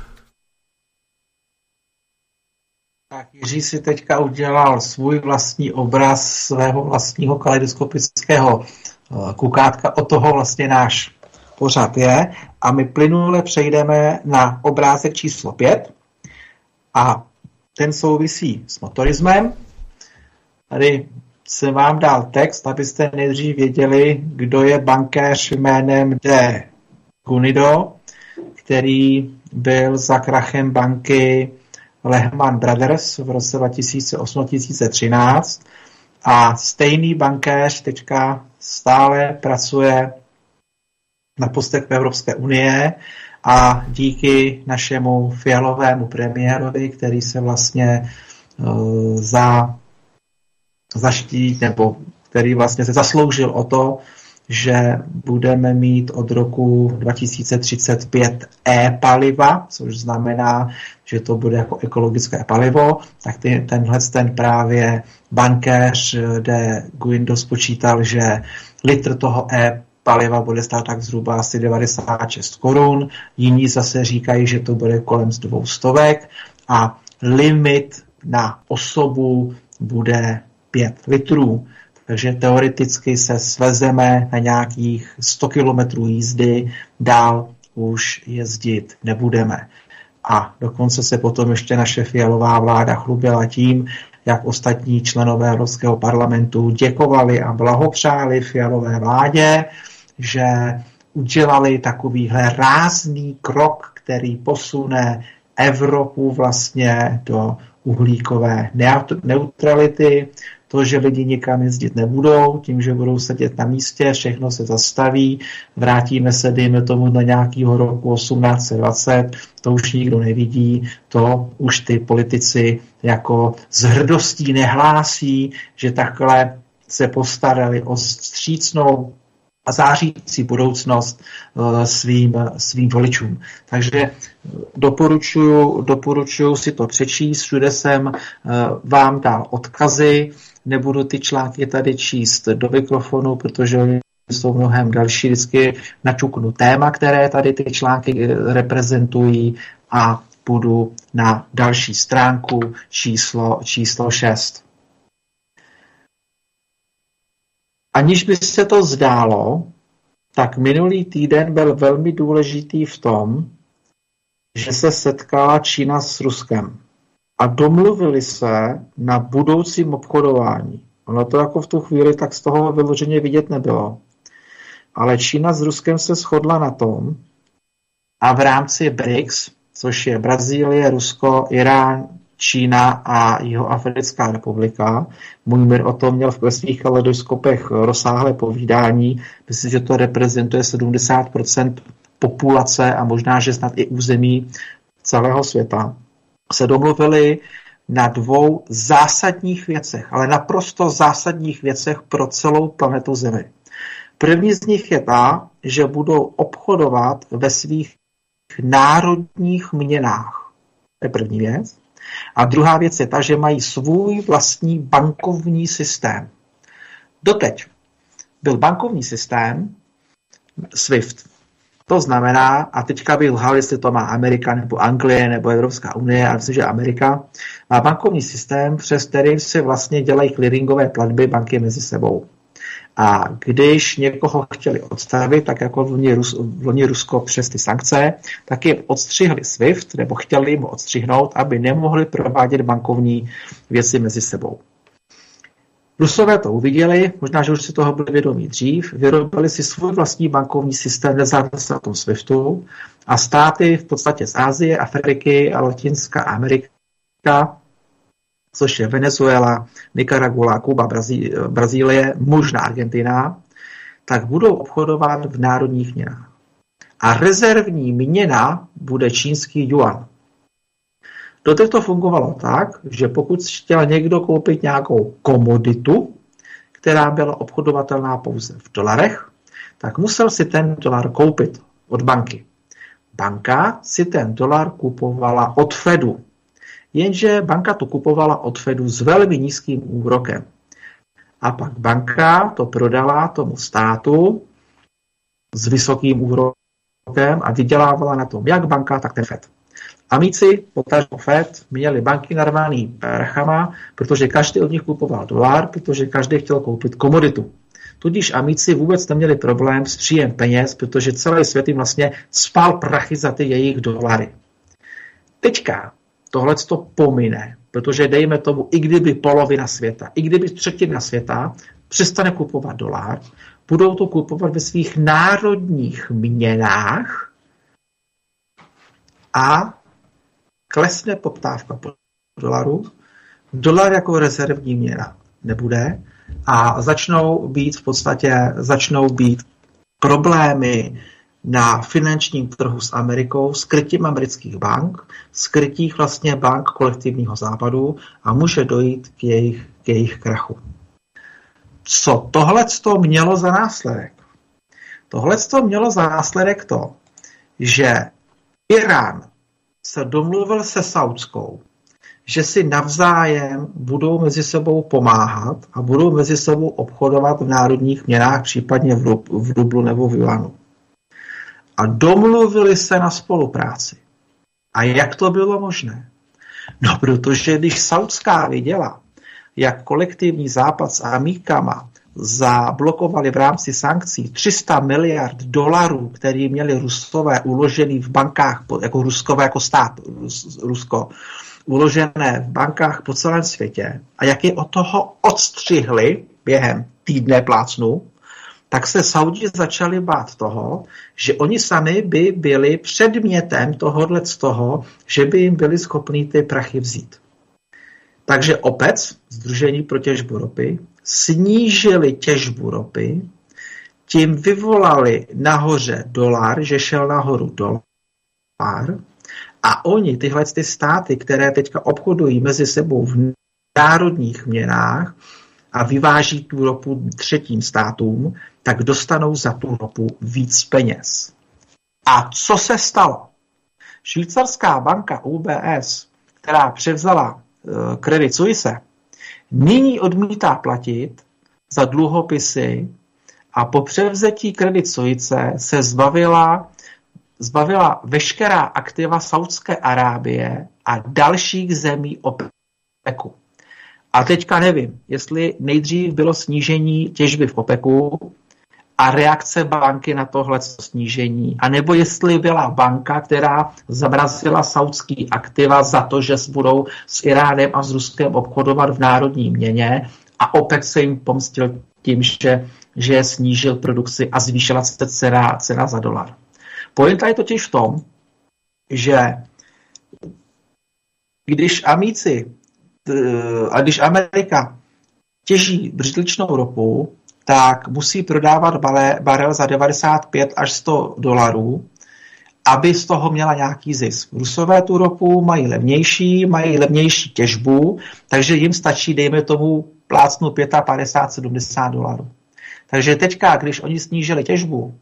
Tak Jiří si teďka udělal svůj vlastní obraz svého vlastního kaleidoskopického kukátka. O toho vlastně náš pořad je. A my plynule přejdeme na obrázek číslo 5. A ten souvisí s motorismem. Tady jsem vám dal text, abyste nejdřív věděli, kdo je bankéř jménem de Guido, který byl za krachem banky Lehman Brothers v roce 2008-2013 a stejný bankéř teďka stále pracuje na postech v Evropské unie a díky našemu fialovému premiérovi, který se vlastně nebo který vlastně se zasloužil o to, že budeme mít od roku 2035 e-paliva, což znamená, že to bude jako ekologické palivo, tak ten právě bankéř de Guido spočítal, že litr toho paliva bude stát tak zhruba asi 96 korun, jiní zase říkají, že to bude kolem 200 a limit na osobu bude 5 litrů. Takže teoreticky se svezeme na nějakých 100 kilometrů jízdy, dál už jezdit nebudeme. A dokonce se potom ještě naše fialová vláda chlubila tím, jak ostatní členové Evropského parlamentu děkovali a blahopřáli fialové vládě, že udělali takovýhle rázný krok, který posune Evropu vlastně do uhlíkové neutrality. To, že lidi nikam jezdit nebudou, tím, že budou sedět na místě, všechno se zastaví, vrátíme se, dejme tomu, na nějakého roku 1820, to už nikdo nevidí, to už ty politici jako s hrdostí nehlásí, že takhle se postarali o vstřícnou a zářící budoucnost svým voličům. Takže doporučuju si to přečíst, všude jsem vám dal odkazy, nebudu ty články tady číst do mikrofonu, protože oni jsou mnohem další, vždycky načuknu téma, které tady ty články reprezentují a půjdu na další stránku číslo 6. Aniž by se to zdálo, tak minulý týden byl velmi důležitý v tom, že se setkala Čína s Ruskem a domluvili se na budoucím obchodování. Ono to jako v tu chvíli tak z toho vyloženě vidět nebylo. Ale Čína s Ruskem se shodla na tom a v rámci BRICS, což je Brazílie, Rusko, Irán, Čína a Jihoafrická republika. Můj o tom měl ve svých kaleidoskopech rozsáhlé povídání. Myslím, že to reprezentuje 70% populace a možná, že snad i území celého světa. Se domluvili na 2 zásadních věcech, ale naprosto zásadních věcech pro celou planetu Zemi. První z nich je ta, že budou obchodovat ve svých národních měnách. To je první věc. A druhá věc je ta, že mají svůj vlastní bankovní systém. Doteď byl bankovní systém SWIFT. To znamená, a teďka by lhal, jestli to má Amerika nebo Anglie nebo Evropská unie, ale myslím, že Amerika má bankovní systém, přes který se vlastně dělají clearingové platby banky mezi sebou. A když někoho chtěli odstavit, tak jako v loni Rusko přes ty sankce, tak jim odstřihli SWIFT, nebo chtěli jim ho odstřihnout, aby nemohli provádět bankovní věci mezi sebou. Rusové to uviděli, možná, že už si toho byli vědomí dřív, vyrobili si svůj vlastní bankovní systém nezávisle na tom SWIFTu a státy v podstatě z Asie, Afriky a Latinská Amerika, což je Venezuela, Nicaragua, Kuba, Brazílie, možná Argentina, tak budou obchodovat v národních měnách. A rezervní měna bude čínský juan. Doteď to fungovalo tak, že pokud chtěl někdo koupit nějakou komoditu, která byla obchodovatelná pouze v dolarech, tak musel si ten dolar koupit od banky. Banka si ten dolar kupovala od Fedu. Jenže banka to kupovala od Fedu s velmi nízkým úrokem. A pak banka to prodala tomu státu s vysokým úrokem a vydělávala na tom jak banka, tak ten Fed. Amíci, potažmo Fed, měli banky narvaný prachama, protože každý od nich kupoval dolar, protože každý chtěl koupit komoditu. Tudíž amíci vůbec neměli problém s příjem peněz, protože celý svět jim vlastně spal prachy za ty jejich dolary. Teďka tohle to pomine, protože dejme tomu, i kdyby polovina světa, i kdyby třetina světa přestane kupovat dolar, budou to kupovat ve svých národních měnách a klesne poptávka po dolaru, dolar jako rezervní měna nebude a začnou být problémy na finančním trhu s Amerikou, skrytím amerických bank, skrytích vlastně bank kolektivního západu a může dojít k jejich krachu. Co tohleto mělo za následek? Tohleto mělo za následek to, že Irán se domluvil se Saudskou, že si navzájem budou mezi sebou pomáhat a budou mezi sebou obchodovat v národních měnách, případně v rublu nebo v juanu. A domluvili se na spolupráci. A jak to bylo možné? No, protože když Saudská viděla, jak kolektivní západ s Amíkama zablokovali v rámci sankcí 300 miliard dolarů, které měli Rusové uložený v bankách, jako Ruskové, jako stát Rusko, uložené v bankách po celém světě, a jak je od toho odstřihli během týdne plácnu, tak se Saudi začali bát toho, že oni sami by byli předmětem tohohle z toho, že by jim byli schopni ty prachy vzít. Takže OPEC, Sdružení pro těžbu ropy, snížili těžbu ropy, tím vyvolali nahoře dolar, že šel nahoru dolar, a oni, tyhle ty státy, které teďka obchodují mezi sebou v národních měnách a vyváží tu ropu třetím státům, tak dostanou za tu ropu víc peněz. A co se stalo? Švýcarská banka UBS, která převzala Credit Suisse, nyní odmítá platit za dluhopisy a po převzetí Credit Suisse se zbavila zbavila veškerá aktiva Saúdské Arábie a dalších zemí OPECu. A teďka nevím, jestli nejdřív bylo snížení těžby v OPECu a reakce banky na tohle snížení, anebo jestli byla banka, která zamrazila saúdský aktiva za to, že budou s Iránem a s Ruskem obchodovat v národní měně a OPEC se jim pomstil tím, že snížil produkci a zvýšila se cena za dolar. Pointa je totiž v tom, že když Amerika těží břidličnou ropu, tak musí prodávat barel za 95 až 100 dolarů, aby z toho měla nějaký zisk. Rusové tu ropu mají levnější těžbu, takže jim stačí, dejme tomu, plácnu 55-70 dolarů. Takže teďka, když oni snížili těžbu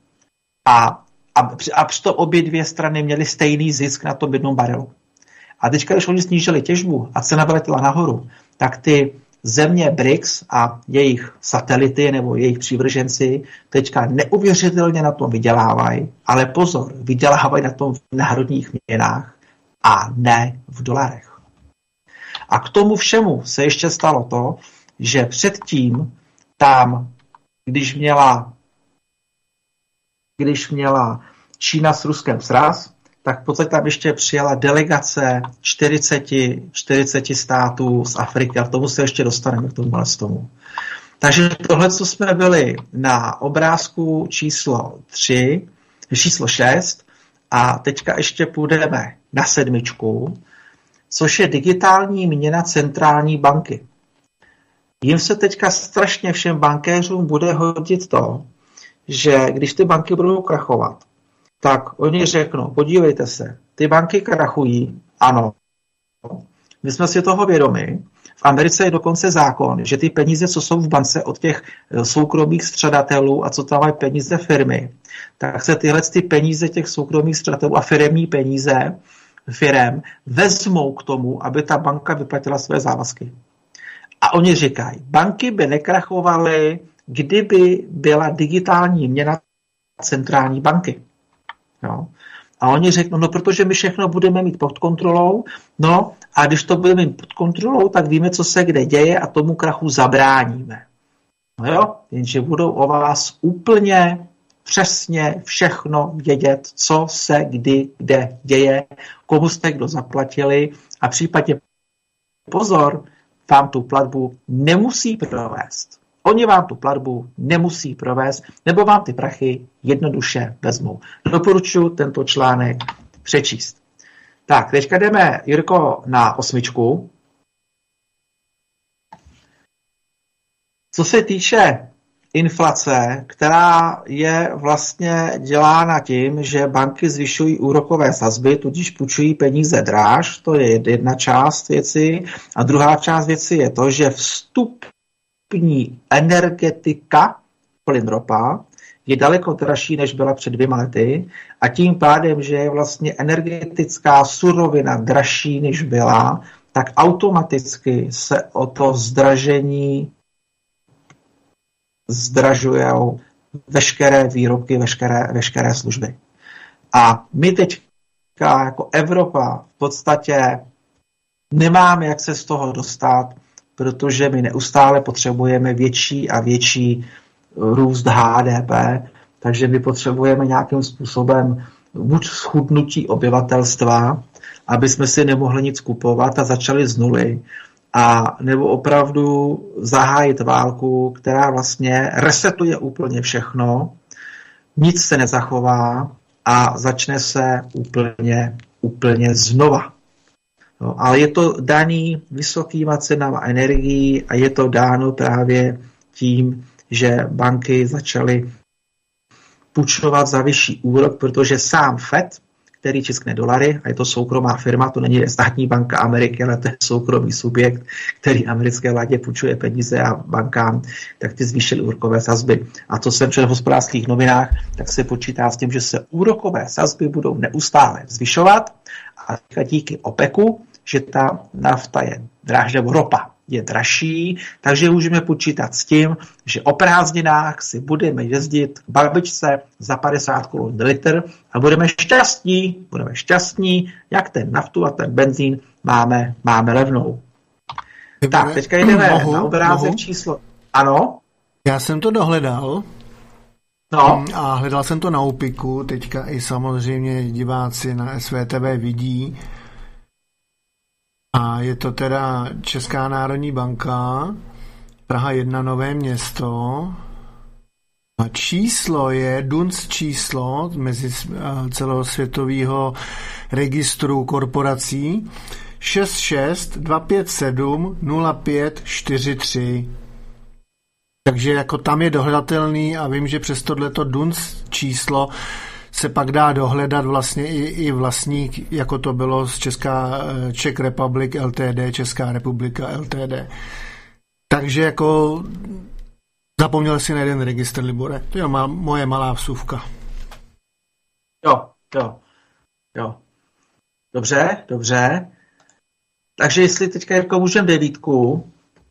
a přitom obě dvě strany měly stejný zisk na tom jednom barelu. A teďka, když oni snížili těžbu a cena vyletěla nahoru, tak ty země BRICS a jejich satelity nebo jejich přívrženci teďka neuvěřitelně na tom vydělávají, ale pozor, vydělávají na tom v národních měnách a ne v dolarech. A k tomu všemu se ještě stalo to, že předtím tam, když měla Čína s Ruskem sraz, tak v podstatě tam ještě přijela delegace 40 států z Afriky a k tomu se ještě dostaneme, k tomu. Takže tohle, co jsme byli na obrázku číslo 6 a teďka ještě půjdeme na 7, což je digitální měna centrální banky. Jim se teďka strašně všem bankéřům bude hodit to, že když ty banky budou krachovat, tak oni řeknou, podívejte se, ty banky krachují, ano, my jsme si toho vědomi, v Americe je dokonce zákon, že ty peníze, co jsou v bance od těch soukromých střadatelů a co tam mají peníze firmy, tak se tyhle ty peníze těch soukromých střadatelů a firemní peníze firem vezmou k tomu, aby ta banka vyplatila své závazky. A oni říkají, banky by nekrachovaly, kdyby byla digitální měna centrální banky. No. A oni řeknou, no protože my všechno budeme mít pod kontrolou, no a když to budeme mít pod kontrolou, tak víme, co se kde děje a tomu krachu zabráníme. No jo, jenže budou o vás úplně přesně všechno vědět, co se kdy kde děje, komu jste kdo zaplatili a případně pozor, vám tu platbu nemusí provést. Oni vám tu platbu nemusí provést, nebo vám ty prachy jednoduše vezmou. Doporučuji tento článek přečíst. Tak, teďka jdeme, Jirko, na 8. Co se týče inflace, která je vlastně dělána tím, že banky zvyšují úrokové sazby, tudíž půjčují peníze dráž, to je jedna část věci. A druhá část věci je to, že vstupní energetika, plyn, ropa, je daleko dražší, než byla před 2 lety a tím pádem, že je vlastně energetická surovina dražší, než byla, tak automaticky se o to zdražení zdražujou veškeré výrobky, veškeré služby. A my teď jako Evropa v podstatě nemáme, jak se z toho dostat, protože my neustále potřebujeme větší a větší růst HDP, takže my potřebujeme nějakým způsobem buď schudnutí obyvatelstva, aby jsme si nemohli nic kupovat a začali z nuly, a nebo opravdu zahájit válku, která vlastně resetuje úplně všechno, nic se nezachová a začne se úplně znova. No, ale je to daný vysokýma cenama energií a je to dáno právě tím, že banky začaly půjčovat za vyšší úrok, protože sám FED, který tiskne dolary, a je to soukromá firma, to není státní banka Ameriky, ale to je soukromý subjekt, který americké vládě půjčuje peníze a bankám, tak ty zvýšily úrokové sazby. A co jsem četl v Hospodářských novinách, tak se počítá s tím, že se úrokové sazby budou neustále zvyšovat a díky OPECu, že ta nafta je dráž, nebo ropa je dražší, takže můžeme počítat s tím, že o prázdninách si budeme jezdit k babičce za 50 korun litr a budeme šťastní, jak ten naftu a ten benzín máme levnou. Tak, teďka jdeme na obrázek číslo. Ano? Já jsem to dohledal. No. A hledal jsem to na Upiku, teďka i samozřejmě diváci na SVTV vidí. A je to teda Česká národní banka, Praha 1 Nové Město. A číslo je DUNS číslo mezi celosvětového registru korporací 66 257 0543. Takže jako tam je dohledatelný a vím, že přes tohleto DUNS číslo se pak dá dohledat vlastně i vlastník, jako to bylo z Czech Republic LTD, Česká republika LTD. Takže jako zapomněl si na jeden registr, Libore. To je moje malá vsuvka. Jo. Dobře. Takže jestli teďka jako můžeme devítku.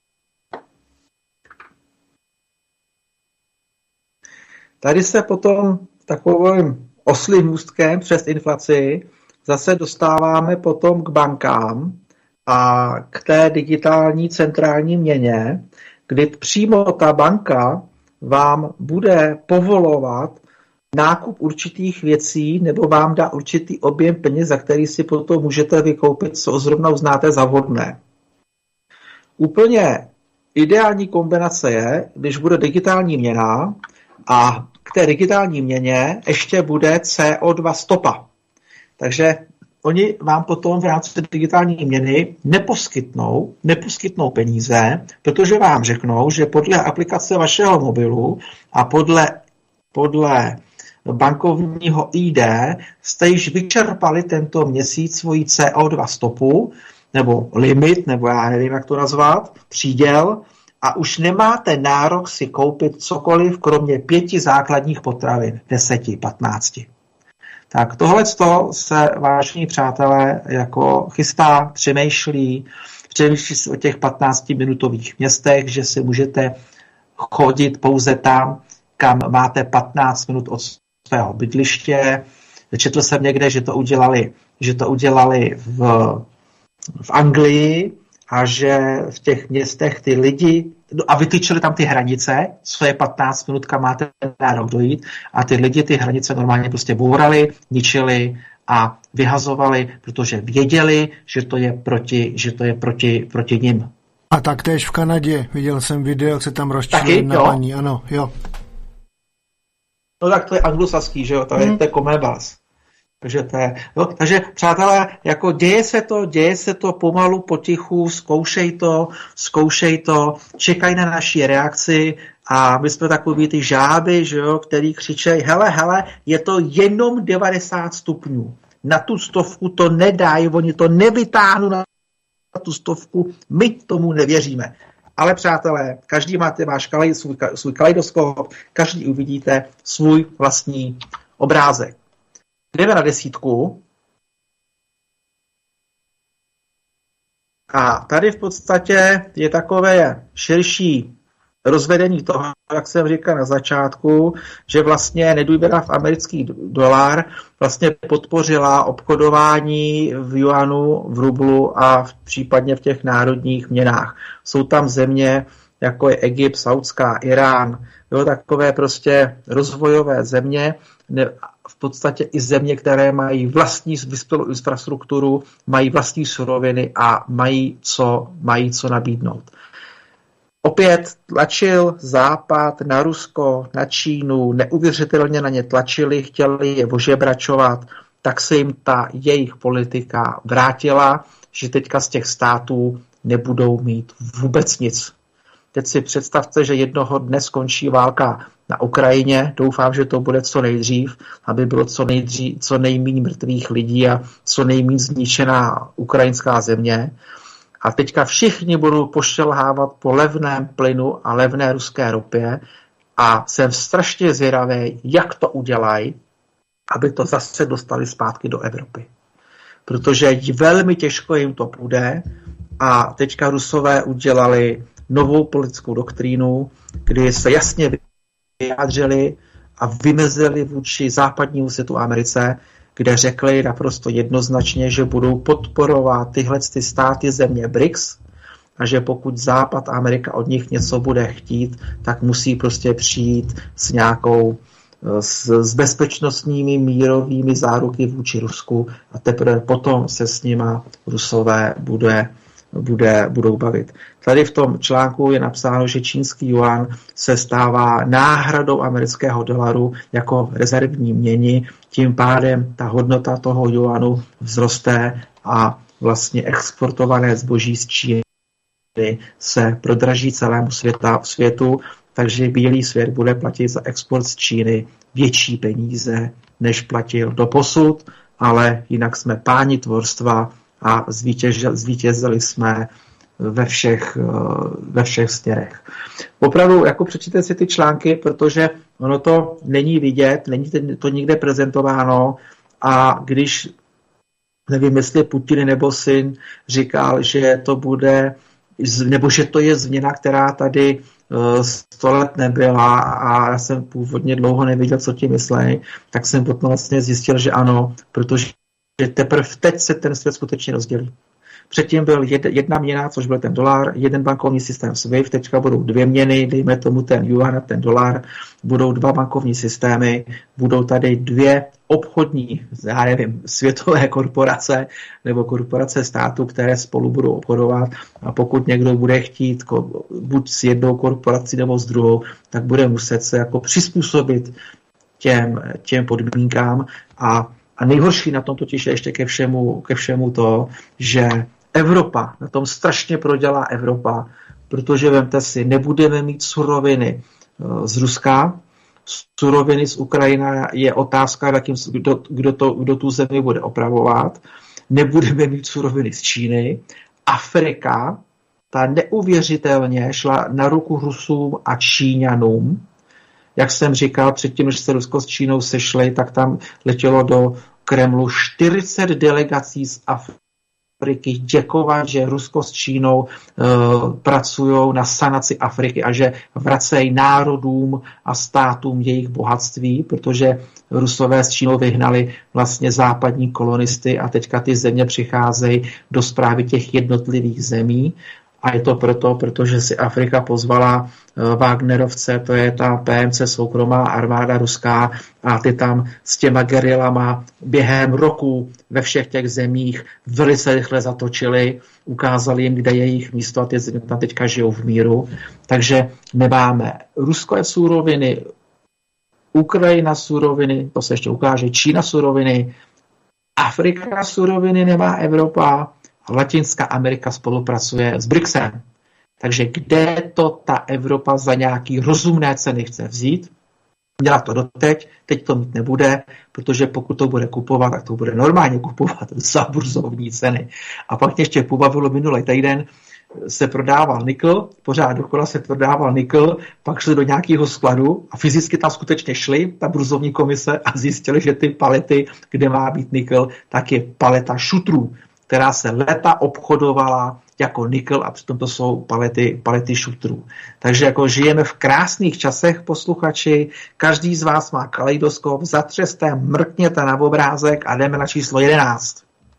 Tady se potom takovým oslým můstkem přes inflaci zase dostáváme potom k bankám a k té digitální centrální měně, kdy přímo ta banka vám bude povolovat nákup určitých věcí nebo vám dá určitý objem peněz, za který si potom můžete vykoupit, co zrovna uznáte za vhodné. Úplně ideální kombinace je, když bude digitální měna a k té digitální měně ještě bude CO2 stopa. Takže oni vám potom v rámci digitální měny neposkytnou peníze, protože vám řeknou, že podle aplikace vašeho mobilu a podle bankovního ID jste již vyčerpali tento měsíc svoji CO2 stopu, nebo limit, nebo já nevím, jak to nazvat, příděl, a už nemáte nárok si koupit cokoliv, kromě 5 základních potravin, 10, 15. Tak tohleto se, vážení přátelé, jako chystá, přemýšlí si o těch 15-minutových městech, že si můžete chodit pouze tam, kam máte 15 minut od svého bydliště. Četl jsem někde, že to udělali v Anglii, a že v těch městech ty lidi, a vytyčili tam ty hranice, co je 15 minut, kam máte nárok dojít, a ty lidi ty hranice normálně prostě bourali, ničili a vyhazovali, protože věděli, že to je proti nim. A taktéž v Kanadě, viděl jsem video, jak se tam rozčilili na paní, ano, jo. No tak to je anglosaský, že jo, to je Comebas. Takže přátelé, jako děje se to pomalu, potichu, zkoušej to, čekaj na naši reakci a my jsme takový ty žáby, že jo, který křičejí, hele, je to jenom 90 stupňů. Na tu 100 to nedají, oni to nevytáhnou na tu 100, my tomu nevěříme. Ale přátelé, každý máte svůj kaleidoskop, každý uvidíte svůj vlastní obrázek. Jdeme na 10. A tady v podstatě je takové širší rozvedení toho, jak jsem říkal na začátku, že vlastně nedůvěra v americký dolar vlastně podpořila obchodování v juanu, v rublu a případně v těch národních měnách. Jsou tam země, jako je Egypt, Saudská, Irán, takové prostě rozvojové země, v podstatě i země, které mají vlastní vyspělou infrastrukturu, mají vlastní suroviny a mají co nabídnout. Opět tlačil Západ na Rusko, na Čínu, neuvěřitelně na ně tlačili, chtěli je ožebračovat, tak se jim ta jejich politika vrátila, že teďka z těch států nebudou mít vůbec nic. Teď si představte, že jednoho dne skončí válka na Ukrajině. Doufám, že to bude co nejdřív, aby bylo co nejméně mrtvých lidí a co nejméně zničená ukrajinská země. A teďka všichni budou pošelhávat po levném plynu a levné ruské ropě a jsem strašně zvědavý, jak to udělají, aby to zase dostali zpátky do Evropy. Protože velmi těžko jim to půjde, a teďka Rusové udělali novou politickou doktrínu, kdy se jasně vyjádřili a vymezili vůči západnímu světu Americe, kde řekli naprosto jednoznačně, že budou podporovat tyhle státy země BRICS a že pokud Západ a Amerika od nich něco bude chtít, tak musí prostě přijít s nějakou s bezpečnostními mírovými záruky vůči Rusku a teprve potom se s nima Rusové budou bavit. Tady v tom článku je napsáno, že čínský juan se stává náhradou amerického dolaru jako rezervní měny, tím pádem ta hodnota toho juanu vzroste a vlastně exportované zboží z Číny se prodraží celému světu, takže bílý svět bude platit za export z Číny větší peníze, než platil doposud, ale jinak jsme páni tvorstva a zvítězili jsme ve všech směrech. Opravdu, jako přečtěte si ty články, protože ono to není vidět, není to nikde prezentováno a když, nevím, jestli Putin nebo syn říkal, že to bude, nebo že to je změna, která tady 100 let nebyla a já jsem původně dlouho nevěděl, co tím myslí, tak jsem potom vlastně zjistil, že ano, protože teprve teď se ten svět skutečně rozdělí. Předtím byl jedna měna, což byl ten dolar, jeden bankovní systém SWIFT, teďka budou dvě měny, dejme tomu ten yuan a ten dolar, budou dva bankovní systémy, budou tady dvě obchodní, já nevím, světové korporace nebo korporace státu, které spolu budou obchodovat a pokud někdo bude chtít buď s jednou korporací nebo s druhou, tak bude muset se jako přizpůsobit těm podmínkám a nejhorší na tom totiž je ještě ke všemu to, že Evropa, na tom strašně prodělá Evropa, protože vemte si, nebudeme mít suroviny z Ruska, suroviny z Ukrajiny je otázka, kdo tu zemi bude opravovat, nebudeme mít suroviny z Číny, Afrika, ta neuvěřitelně šla na ruku Rusům a Číňanům. Jak jsem říkal, předtím, než se Rusko s Čínou sešli, tak tam letělo do Kremlu 40 delegací z Afriky děkovat, že Rusko s Čínou pracují na sanaci Afriky a že vracejí národům a státům jejich bohatství, protože Rusové s Čínou vyhnali vlastně západní kolonisty a teďka ty země přicházejí do správy těch jednotlivých zemí. A je to protože si Afrika pozvala Wagnerovce, to je ta PMC soukromá armáda ruská a ty tam s těma gerilama během roku ve všech těch zemích velice rychle zatočili, ukázali jim, kde je jejich místo a ty země tam teďka žijou v míru. Takže nemáme Rusko suroviny, Ukrajina suroviny, to se ještě ukáže, Čína suroviny, Afrika suroviny nemá Evropa, Latinská Amerika spolupracuje s BRICSem. Takže kde to ta Evropa za nějaký rozumné ceny chce vzít? Měla to doteď, teď to mít nebude, protože pokud to bude kupovat, tak to bude normálně kupovat za burzovní ceny. A pak mě ještě pobavilo minulý týden, se prodával nikl, pořád dokola se prodával nikl, pak šli do nějakého skladu a fyzicky tam skutečně šli, ta burzovní komise a zjistili, že ty palety, kde má být nikl, tak je paleta šutrů, která se léta obchodovala jako nikl a přitom to jsou palety šutrů. Takže jako žijeme v krásných časech, posluchači, každý z vás má kaleidoskop, zatřeste, mrkněte na obrázek a jdeme na číslo 11.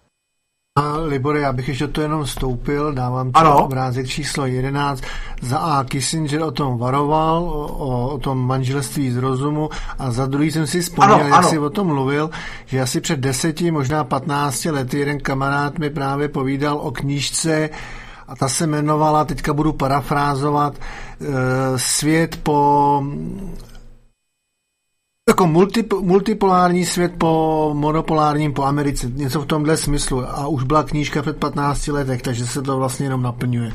Libore, já bych ještě to jenom vstoupil, dávám obrázek číslo 11. Za A. Kissinger o tom varoval, o tom manželství z rozumu a za druhý jsem si vzpomněl, jak jsi o tom mluvil, že asi před 10, možná 15 lety jeden kamarád mi právě povídal o knížce a ta se jmenovala, teďka budu parafrázovat, Svět po... Jako multipolární svět po monopolárním po Americe. Něco v tomhle smyslu. A už byla knížka před 15 letech, takže se to vlastně jenom naplňuje.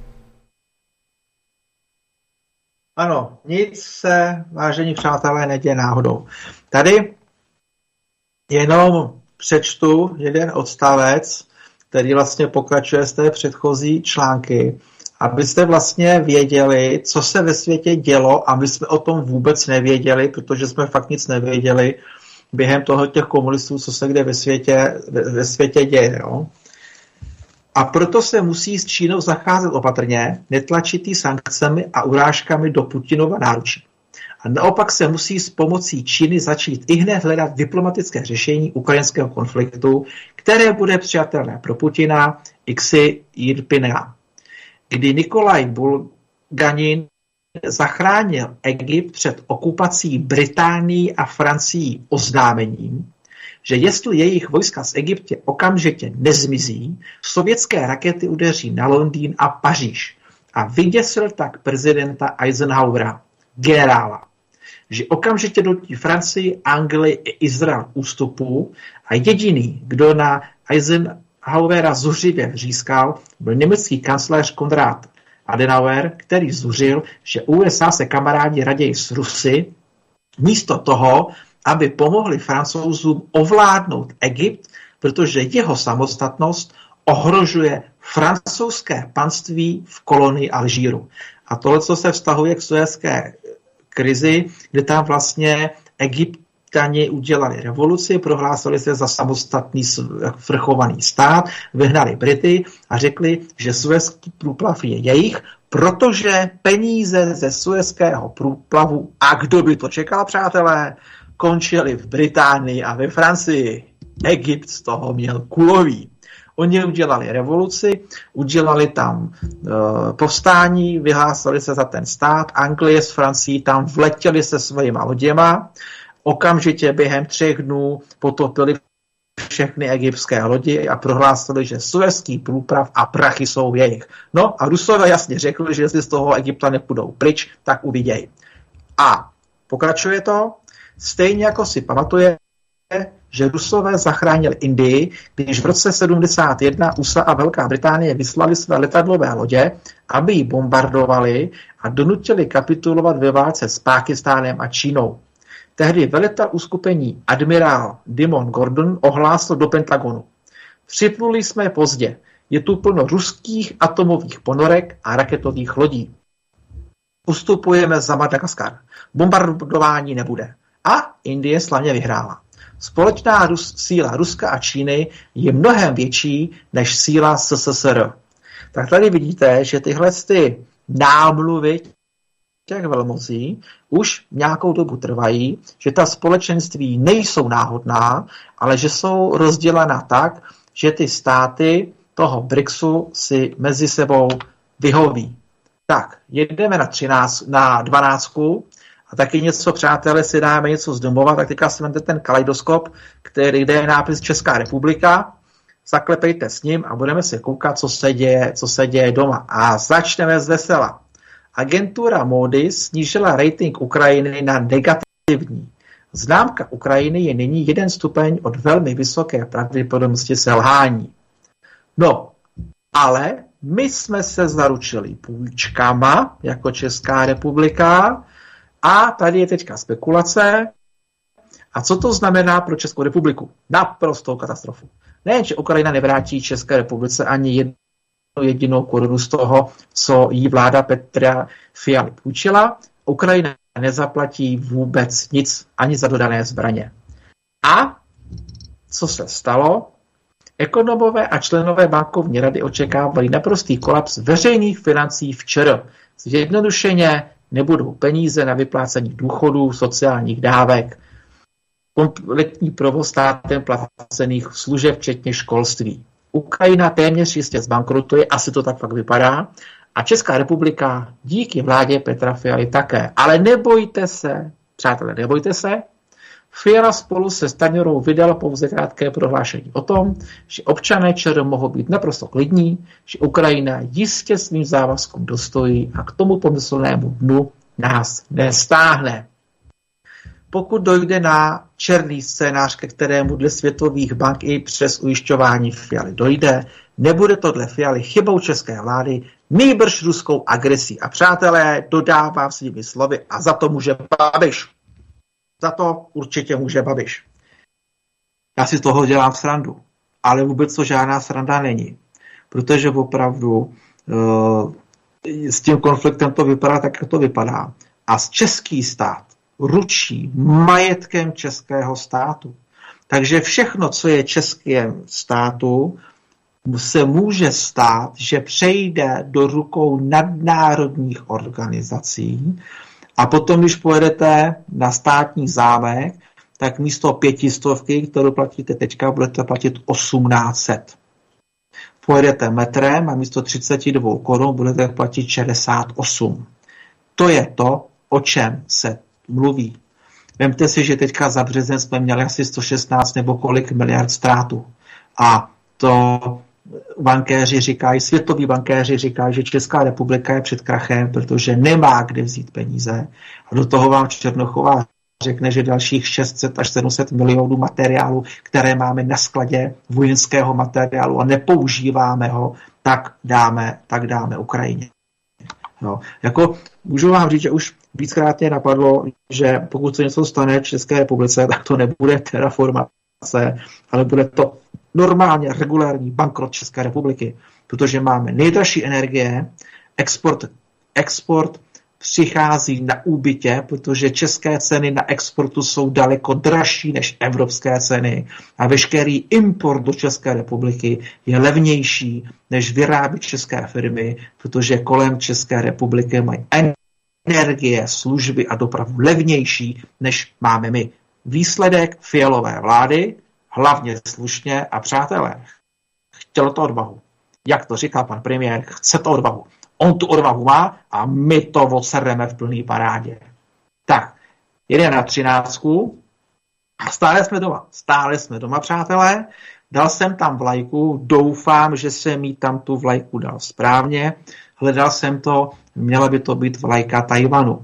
Ano, nic se, vážení přátelé, neděje náhodou. Tady jenom přečtu jeden odstavec, který vlastně pokračuje z té předchozí články, abyste vlastně věděli, co se ve světě dělo a my jsme o tom vůbec nevěděli, protože jsme fakt nic nevěděli během toho těch komunistů, co se kde ve světě děje. Jo? A proto se musí s Čínou zacházet opatrně, netlačit jí sankcemi a urážkami do Putinova náručí. A naopak se musí s pomocí Číny začít ihned hledat diplomatické řešení ukrajinského konfliktu, které bude přijatelné pro Putina i Xi Jinpinga. Kdy Nikolaj Bulganin zachránil Egypt před okupací Británií a Francií oznámením, že jestli jejich vojska z Egyptě okamžitě nezmizí, sovětské rakety udeří na Londýn a Paříž a vyděsil tak prezidenta Eisenhowera, generála, že okamžitě donutí Francii, Anglii i Izrael ústupu a jediný, kdo na Eisenhowera zuřivě vřískal, byl německý kancléř Konrad Adenauer, který zuřil, že USA se kamarádí raději s Rusy, místo toho, aby pomohli Francouzům ovládnout Egypt, protože jeho samostatnost ohrožuje francouzské panství v kolonii Alžíru. A tohle, co se vztahuje k suezské krizi, kde tam vlastně Egypťani udělali revoluci, prohlásili se za samostatný svrchovaný stát, vyhnali Brity a řekli, že suezský průplav je jejich, protože peníze ze suezského průplavu, a kdo by to čekal, přátelé, končili v Británii a ve Francii. Egypt z toho měl kulový. Oni udělali revoluci, udělali tam povstání, vyhlásili se za ten stát, Anglie s Francií tam vletěli se svýma loděma, okamžitě během 3 dnů potopili všechny egyptské lodi a prohlásili, že suezský průplav a prachy jsou jejich. No a Rusové jasně řekli, že jestli z toho Egypta nepůjdou pryč, tak uvidějí. A pokračuje to, stejně jako si pamatuje, že Rusové zachránili Indii, když v roce 71 USA a Velká Británie vyslali své letadlové lodě, aby ji bombardovali a donutili kapitulovat ve válce s Pákistánem a Čínou. Tehdy velitel uskupení admirál Dimon Gordon ohlásil do Pentagonu. Připluli jsme pozdě. Je tu plno ruských atomových ponorek a raketových lodí. Ustupujeme za Madagaskar. Bombardování nebude. A Indie slavně vyhrála. Společná síla Ruska a Číny je mnohem větší než síla SSSR. Tak tady vidíte, že tyhle námluvy těch velmocí už nějakou dobu trvají, že ta společenství nejsou náhodná, ale že jsou rozdělena tak, že ty státy toho BRICSu si mezi sebou vyhoví. Tak, jedeme na 12. A taky něco, přátelé, si dáme něco z domova, tak teďka si máte ten kaleidoskop, kde je nápis Česká republika, zaklepejte s ním a budeme se koukat, co se děje doma. A začneme z vesela. Agentura Moody's snížila rating Ukrajiny na negativní. Známka Ukrajiny je nyní 1 stupeň od velmi vysoké pravděpodobnosti selhání. No, ale my jsme se zaručili půjčkama jako Česká republika a tady je teďka spekulace. A co to znamená pro Českou republiku? Naprostou katastrofu. Nejen, že Ukrajina nevrátí České republice ani jednu jedinou korunu z toho, co jí vláda Petra Fialy půjčila, Ukrajina nezaplatí vůbec nic ani za dodané zbraně. A co se stalo? Ekonomové a členové bankovní rady očekávali naprostý kolaps veřejných financí včera. Zjednodušeně nebudou peníze na vyplácení důchodů, sociálních dávek, kompletní provoz státem placených služeb, včetně školství. Ukrajina téměř jistě zbankrutuje, asi to tak fakt vypadá, a Česká republika díky vládě Petra Fialy také. Ale nebojte se, přátelé, nebojte se, Fiala spolu se Stanjurou vydal pouze krátké prohlášení o tom, že občané ČR mohou být naprosto klidní, že Ukrajina jistě svým závazkům dostojí a k tomu pomyslnému dnu nás nestáhne. Pokud dojde na černý scénář, ke kterému dle světových bank i přes ujišťování Fialy dojde, nebude to dle Fialy chybou české vlády, nýbrž ruskou agresí. A přátelé, dodávám svými slovy, a za to může Babiš. Za to určitě může Babiš. Já si z toho dělám srandu, ale vůbec to žádná sranda není. Protože opravdu s tím konfliktem to vypadá tak, jak to vypadá. A český stát ručí majetkem českého státu. Takže všechno, co je českém státu, se může stát, že přejde do rukou nadnárodních organizací a potom, když pojedete na státní zámek, tak místo 500, kterou platíte teďka, budete platit 1800. Pojedete metrem a místo 32 korun budete platit 68. To je to, o čem se mluví. Vemte si, že teďka za březen jsme měli asi 116 nebo kolik miliard ztrátu. A to bankéři říkají, světoví bankéři říkají, že Česká republika je před krachem, protože nemá kde vzít peníze. A do toho vám Černochová řekne, že dalších 600 až 700 milionů materiálu, které máme na skladě vojenského materiálu a nepoužíváme ho, tak dáme Ukrajině. No, jako můžu vám říct, že už víckrát mě napadlo, že pokud se něco stane v České republice, tak to nebude terraformace, ale bude to normálně regulární bankrot České republiky, protože máme nejdražší energie, export přichází na úbytě, protože české ceny na exportu jsou daleko dražší než evropské ceny a veškerý import do České republiky je levnější, než vyrábí české firmy, protože kolem České republiky mají energie, služby a dopravu levnější, než máme my. Výsledek Fialové vlády, hlavně slušně a přátelé, chtělo to odvahu. Jak to říká pan premiér, chce to odvahu. On tu odvahu má a my to odsereme v plný parádě. Tak, jde na 13. A stále jsme doma, přátelé. Dal jsem tam vlajku, doufám, že jsem jí tam tu vlajku dal správně. Hledal jsem to, měla by to být vlajka Tajvanu.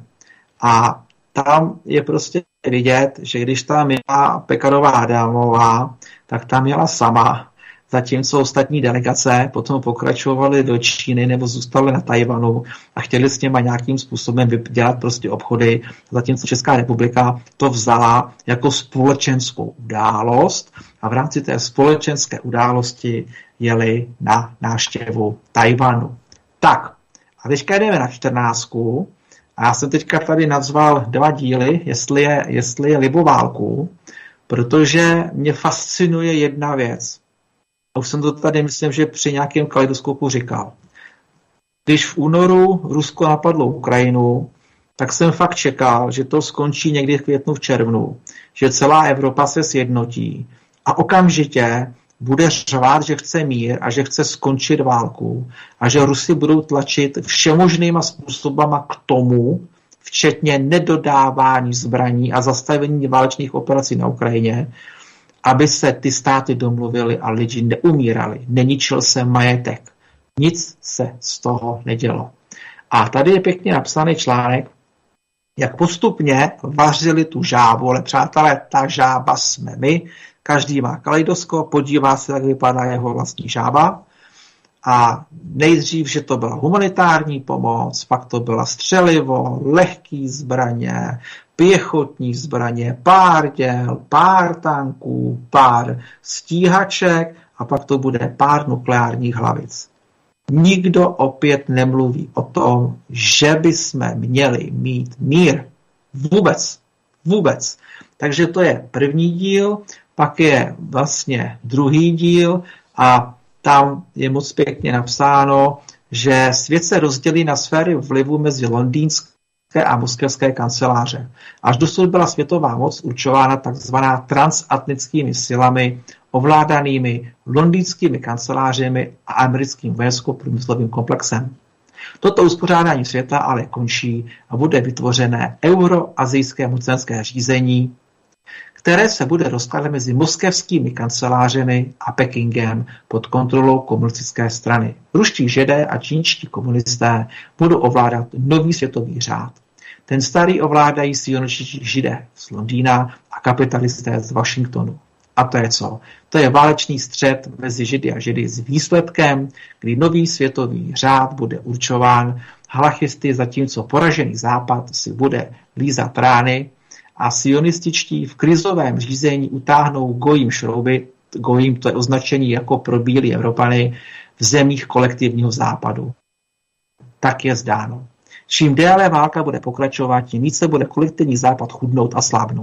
A tam je prostě vidět, že když tam jela Pekarová Adamová, tak tam jela sama. Zatímco ostatní delegace potom pokračovaly do Číny nebo zůstaly na Tajvanu a chtěli s něma nějakým způsobem dělat prostě obchody. Zatímco Česká republika to vzala jako společenskou událost a v rámci té společenské události jeli na návštěvu Tajvanu. Tak, a teďka jdeme na 14. A já jsem teďka tady nazval 2 díly, jestli je liboválku, protože mě fascinuje jedna věc. Už jsem to tady, myslím, že při nějakém kaleidoskopu říkal. Když v únoru Rusko napadlo Ukrajinu, tak jsem fakt čekal, že to skončí někdy v květnu, v červnu, že celá Evropa se sjednotí a okamžitě bude řvát, že chce mír a že chce skončit válku a že Rusy budou tlačit všemožnýma způsobama k tomu, včetně nedodávání zbraní a zastavení válečných operací na Ukrajině, aby se ty státy domluvily a lidi neumírali. Neničil se majetek. Nic se z toho nedělo. A tady je pěkně napsaný článek, jak postupně vařili tu žábu, ale přátelé, ta žába jsme my. Každý má kaleidoskop, podívá se, jak vypadá jeho vlastní žába. A nejdřív, že to byla humanitární pomoc, pak to byla střelivo, lehký zbraně, pěchotní zbraně, pár děl, pár tanků, pár stíhaček a pak to bude pár nukleárních hlavic. Nikdo opět nemluví o tom, že bychom měli mít mír. Vůbec. Takže to je první díl, pak je vlastně druhý díl a tam je moc pěkně napsáno, že svět se rozdělí na sféry vlivu mezi londýnské a moskevské kanceláře. Až dosud byla světová moc určována takzvaná transatlantickými silami ovládanými londýnskými kancelářemi a americkým vojensko-průmyslovým komplexem. Toto uspořádání světa ale končí a bude vytvořené euroazijské mocenské řízení, které se bude rozkládat mezi moskevskými kancelářemi a Pekingem pod kontrolou komunistické strany. Ruští židé a čínští komunisté budou ovládat nový světový řád. Ten starý ovládají sionističtí židé z Londýna a kapitalisté z Washingtonu. A to je co? To je válečný střet mezi židy a židy s výsledkem, kdy nový světový řád bude určován halachisty, zatímco poražený západ si bude lízat rány a sionističtí v krizovém řízení utáhnou gojím šrouby, gojím to je označení jako pro bílí Evropany v zemích kolektivního západu. Tak je zdáno. Čím déle válka bude pokračovat, tím více bude kolektivní západ chudnout a slábnout.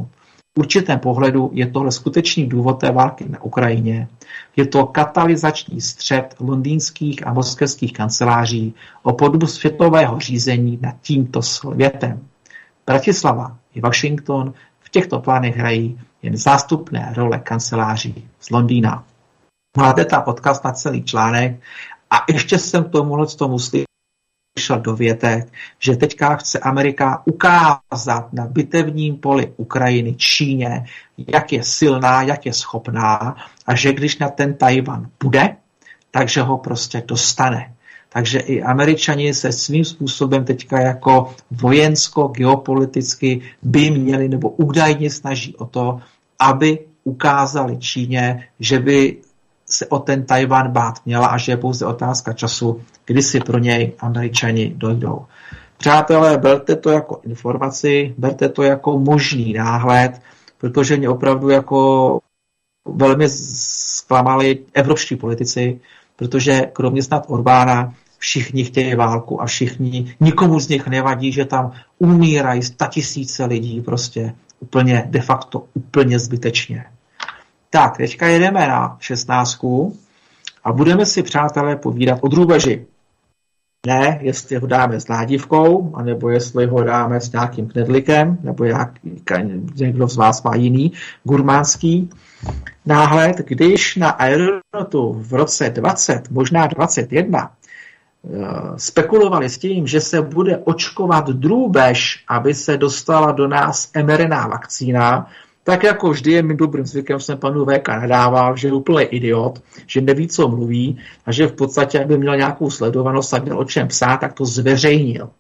V určitém pohledu je tohle skutečný důvod té války na Ukrajině. Je to katalyzační střet londýnských a moskevských kanceláří o podobu světového řízení nad tímto světem. Bratislava i Washington v těchto plánech hrají jen zástupné role kanceláří z Londýna. Máte tam odkaz na celý článek a ještě jsem tomu slyšel dovětek, že teďka chce Amerika ukázat na bitevním poli Ukrajiny Číně, jak je silná, jak je schopná a že když na ten Tajvan půjde, takže ho prostě dostane. Takže i Američani se svým způsobem teďka jako vojensko-geopoliticky by měli nebo údajně snaží o to, aby ukázali Číně, že by se o ten Tajvan bát měla a že je pouze otázka času, kdy si pro něj Američani dojdou. Přátelé, berte to jako informaci, berte to jako možný náhled, protože mě opravdu jako velmi zklamali evropští politici, protože kromě snad Orbána všichni chtějí válku a všichni, nikomu z nich nevadí, že tam umírají 100 000 lidí prostě úplně de facto úplně zbytečně. Tak, teďka jedeme na 16 a budeme si, přátelé, povídat o drůbeži. Ne, jestli ho dáme s ládívkou, anebo jestli ho dáme s nějakým knedlikem, nebo někdo z vás má jiný gurmánský náhled. Když na Aeronautu v roce 20, možná 21, spekulovali s tím, že se bude očkovat drůbež, aby se dostala do nás mRNA vakcína, tak jako vždy je mým dobrým zvykem, jsem panu VK nadával, že je úplný idiot, že neví, co mluví a že v podstatě, aby měl nějakou sledovanost a měl o čem psát, tak to zveřejnil.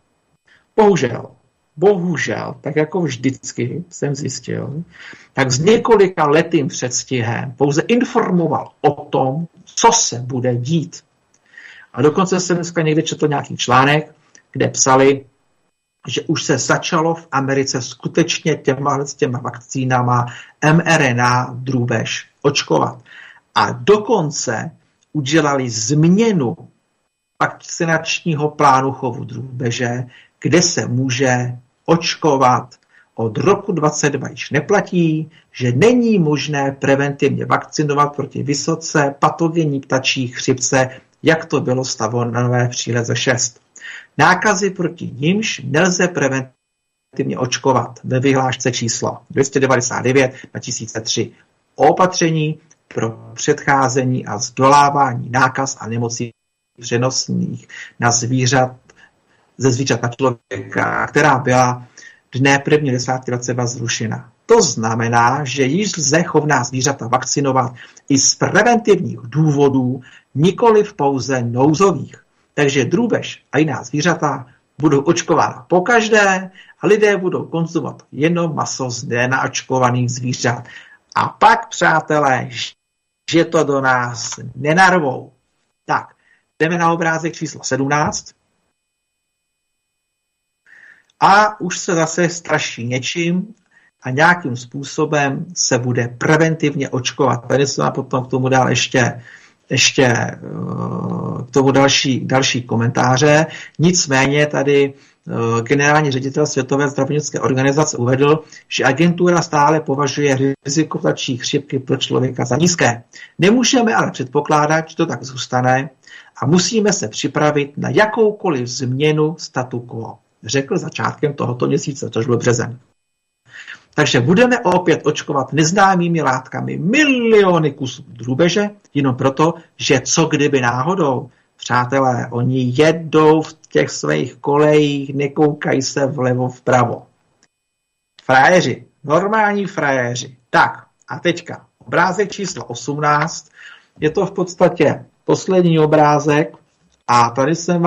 Bohužel, tak jako vždycky jsem zjistil, tak s několika letým předstihem pouze informoval o tom, co se bude dít. A dokonce jsem dneska někde četl nějaký článek, kde psali, že už se začalo v Americe skutečně těma vakcínama mRNA drůbež očkovat. A dokonce udělali změnu vakcinačního plánu chovu drůbeže, kde se může očkovat od roku 2022 již neplatí, že není možné preventivně vakcinovat proti vysoce patogenní ptačí chřipce, jak to bylo stanoveno v příloze 6. Nákazy proti nimž nelze preventivně očkovat ve vyhlášce číslo 299/2003. Opatření pro předcházení a zdolávání nákaz a nemocí přenosných na ze zvířat na člověka, která byla dne 1.10.22 zrušena. To znamená, že již lze chovná zvířata vakcinovat i z preventivních důvodů, nikoliv pouze nouzových. Takže drůbež a jiná zvířata budou očkována pokaždé a lidé budou konzumovat jenom maso z nenaočkovaných zvířat. A pak, přátelé, že to do nás nenarvou. Tak, jdeme na obrázek číslo 17. A už se zase straší něčím a nějakým způsobem se bude preventivně očkovat. Tady se nám potom k tomu dál ještě k tomu další komentáře. Nicméně tady generální ředitel Světové zdravotnické organizace uvedl, že agentura stále považuje riziko ptačí chřipky pro člověka za nízké. Nemůžeme ale předpokládat, že to tak zůstane a musíme se připravit na jakoukoliv změnu statu quo, řekl začátkem tohoto měsíce, což byl březen. Takže budeme opět očkovat neznámými látkami miliony kusů drůbeže, jenom proto, že co kdyby náhodou, přátelé, oni jedou v těch svých kolejích, nekoukají se vlevo vpravo. Frajeři, normální frajeři. Tak, a teďka, obrázek číslo 18, je to v podstatě poslední obrázek a tady jsem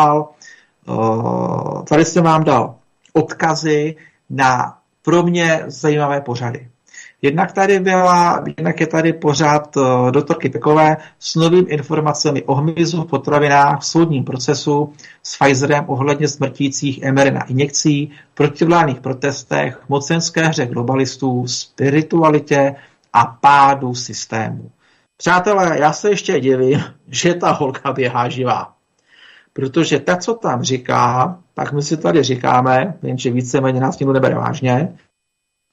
vám dal odkazy na pro mě zajímavé pořady. Jednak je tady pořad doktorky Pekové s novými informacemi o hmyzu v potravinách v soudním procesu s Pfizerem ohledně smrtících mRNA injekcí, protivládních protestech, mocenské hře globalistů, spiritualitě a pádu systému. Přátelé, já se ještě divím, že ta holka běhá živá. Protože ta, co tam říká, tak my si tady říkáme, jenže víceméně nás tím nebere vážně,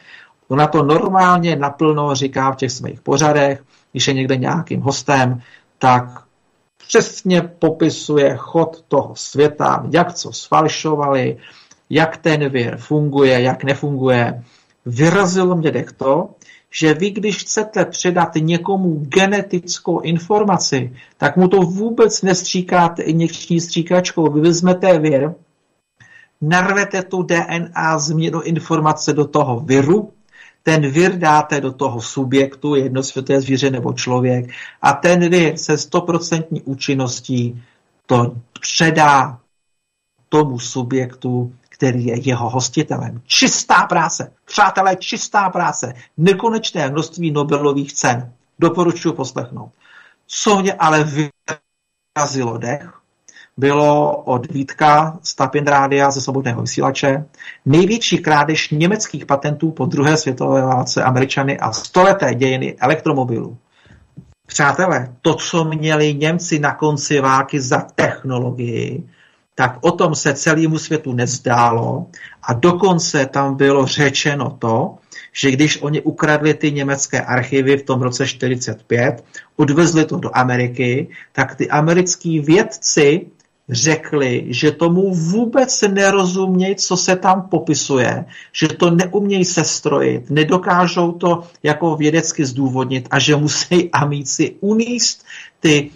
Ona to normálně naplno říká v těch svých pořadech, když je někde nějakým hostem, tak přesně popisuje chod toho světa, jak co sfalšovali, jak ten vir funguje, jak nefunguje. Vyrazilo mě to, že vy, když chcete předat někomu genetickou informaci, tak mu to vůbec nestříkáte injekční stříkačkou. Vy vezmete vir, narvete tu DNA změnu informace do toho viru, ten vir dáte do toho subjektu, jedno světové zvíře nebo člověk, a ten vir se 100% účinností to předá tomu subjektu, který je jeho hostitelem. Čistá práce. Přátelé, čistá práce. Nekonečné množství Nobelových cen. Doporučuji poslechnout. Co mě ale vyrazilo dech, bylo od Vítka z Tapin Rádia ze Svobodného vysílače největší krádež německých patentů po druhé světové válce Američany a stoleté dějiny elektromobilů. Přátelé, to, co měli Němci na konci války za technologii, tak o tom se celému světu nezdálo a dokonce tam bylo řečeno to, že když oni ukradli ty německé archivy v tom roce 1945, odvezli to do Ameriky, tak ty americký vědci řekli, že tomu vůbec nerozumějí, co se tam popisuje, že to neumějí sestrojit, nedokážou to jako vědecky zdůvodnit a že musí amíci uníst ty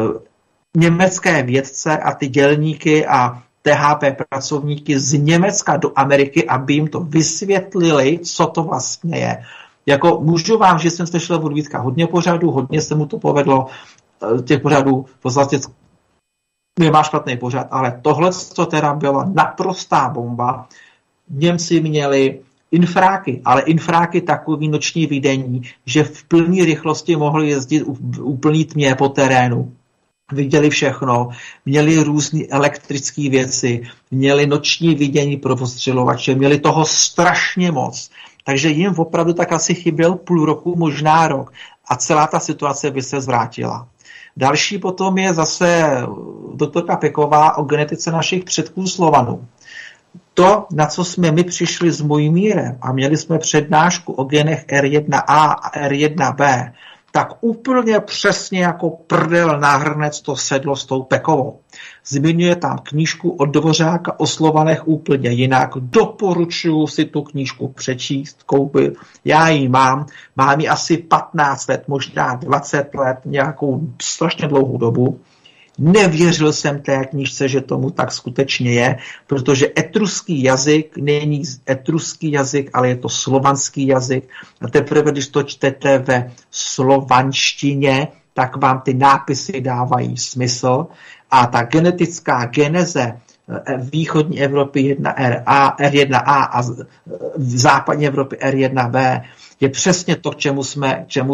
německé vědce a ty dělníky a THP pracovníky z Německa do Ameriky, aby jim to vysvětlili, co to vlastně je. Jako můžu vám, že jsem slyšel od Vítka hodně pořadů, hodně se mu to povedlo, těch pořadů v podstatě nemá špatný pořad, ale tohle to teda byla naprostá bomba. Němci měli infráky, ale infráky takový noční vidění, že v plné rychlosti mohli jezdit v úplný tmě po terénu. Viděli všechno, měli různé elektrické věci, měli noční vidění pro postřelovače, měli toho strašně moc. Takže jim opravdu tak asi chyběl půl roku, možná rok a celá ta situace by se zvrátila. Další potom je zase doktorka Peková o genetice našich předků Slovanů. To, na co jsme my přišli s Mojmírem a měli jsme přednášku o genech R1A a R1B, tak úplně přesně jako prdel na hrnec to sedlo s tou Pekovou. Zmiňuje tam knížku od Dvořáka o Slovanech úplně jinak. Doporučuji si tu knížku přečíst, koupit. Já ji mám ji asi 15 let, možná 20 let, nějakou strašně dlouhou dobu. Nevěřil jsem té knížce, že tomu tak skutečně je, protože etruský jazyk není etruský jazyk, ale je to slovanský jazyk. A teprve, když to čtete ve slovanštině, tak vám ty nápisy dávají smysl. A ta genetická geneze východní Evropy R1A a v západní Evropy R1B je přesně to, k čemu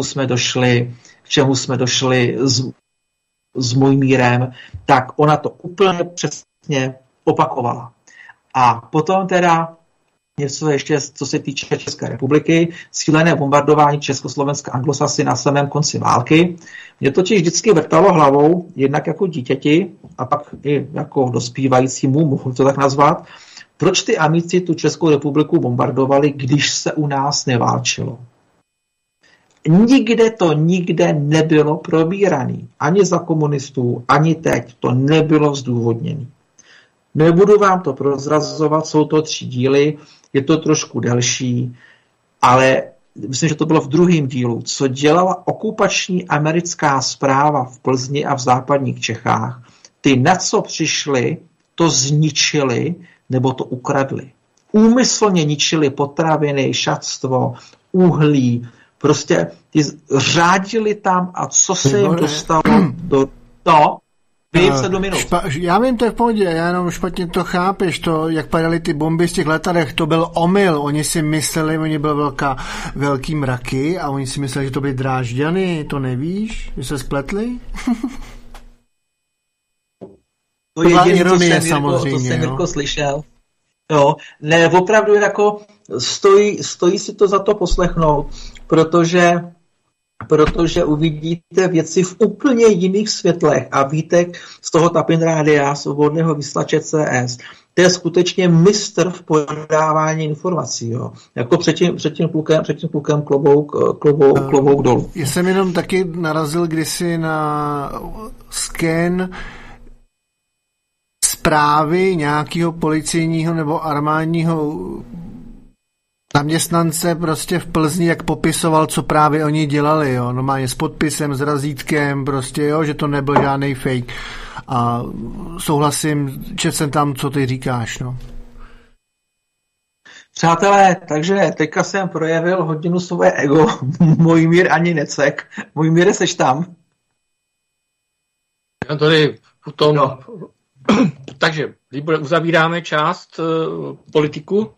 jsme došli s Mojmírem, tak ona to úplně přesně opakovala. A potom teda něco ještě, co se týče České republiky, cílené bombardování Československa Anglosasy na samém konci války. Mě totiž vždycky vrtalo hlavou, jednak jako dítěti a pak i jako dospívajícímu, mohu to tak nazvat, proč ty amici tu Českou republiku bombardovali, když se u nás neválčilo. Nikde nebylo probíraný. Ani za komunistů, ani teď. To nebylo zdůvodněné. Nebudu vám to prozrazovat, jsou to 3 díly, je to trošku delší, ale myslím, že to bylo v 2. dílu, co dělala okupační americká správa v Plzni a v západních Čechách. Ty, na co přišli, to zničili nebo to ukradli. Úmyslně ničili potraviny, šatstvo, uhlí, prostě ty řádili tam a co se jim dostalo do... No, vyjím se do minut. Já vím, to je v pohodě, já jenom špatně to chápeš, to, jak padaly ty bomby z těch letadlech, to byl omyl, oni si mysleli, oni byli velký mraky a oni si mysleli, že to byly Drážďany, to nevíš, že se spletli? To je ironie, samozřejmě. To jsem Mirko slyšel. Jo, ne, opravdu jako stojí si to za to poslechnout, protože uvidíte věci v úplně jiných světlech a Vítek z toho Tapin Rádia, Svobodného vysílače CS, to je skutečně mistr v podávání informací. Jo. Jako před tím klukem klobouk dolů. Já jsem jenom taky narazil kdysi na sken zprávy nějakého policejního nebo armádního zaměstnance prostě v Plzni, jak popisoval, co právě oni dělali, jo. Normálně s podpisem, s razítkem, prostě, jo, že to nebyl žádnej fake. A souhlasím, četl jsem tam, co ty říkáš, no. Přátelé, takže teďka jsem projevil hodinu své ego. Mojmír ani necek. Mojmíre, seš tam? Já tady potom... No. Takže uzavíráme část politiku.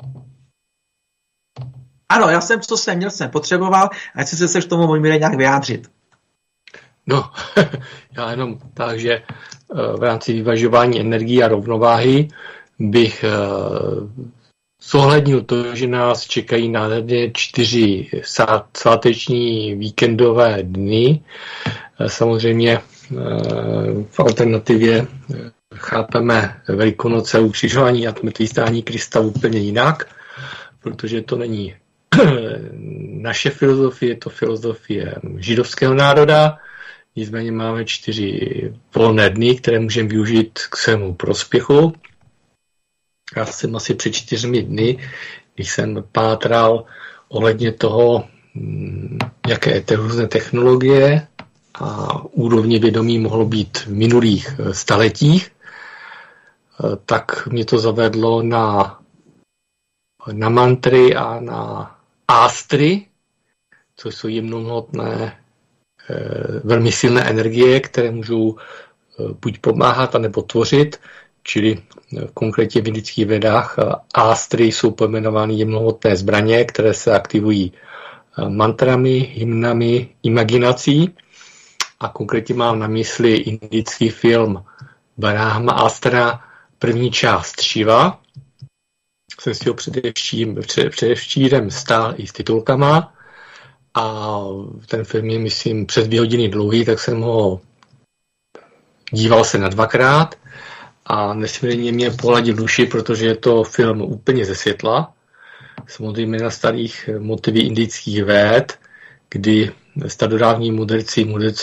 Ano, já jsem, co jsem měl, jsem potřeboval, ať si se k tomu Mojmíre nějak vyjádřit. No, já jenom tak, že v rámci vyvažování energií a rovnováhy bych zohlednil to, že nás čekají nádherně 4 sváteční víkendové dny. Samozřejmě v alternativě chápeme Velikonoce a ukřižování a mrtvýstání Krista úplně jinak, protože to není naše filozofie, je to filozofie židovského národa. Nicméně máme 4 volné dny, které můžeme využít k svému prospěchu. Já jsem asi před 4 dny, když jsem pátral ohledně toho, jaké různé technologie a úrovně vědomí mohlo být v minulých staletích, tak mě to zavedlo na mantry a na ástry, což jsou jemnohmotné, velmi silné energie, které můžou buď pomáhat, anebo tvořit, čili konkrétně v indických vědách ástry jsou pojmenovány jemnohmotné zbraně, které se aktivují mantrami, hymnami, imaginací. A konkrétně mám na mysli indický film Brahma Astra, první část Shiva. Jsem si ho předevčírem stál i s titulkama a ten film je, myslím, přes 2 hodiny dlouhý, tak jsem ho díval se na 2krát a nesmírně mě pohladil duši, protože je to film úplně ze světla. Samozřejmě na starých motivy indických véd, kdy starodávní mudrci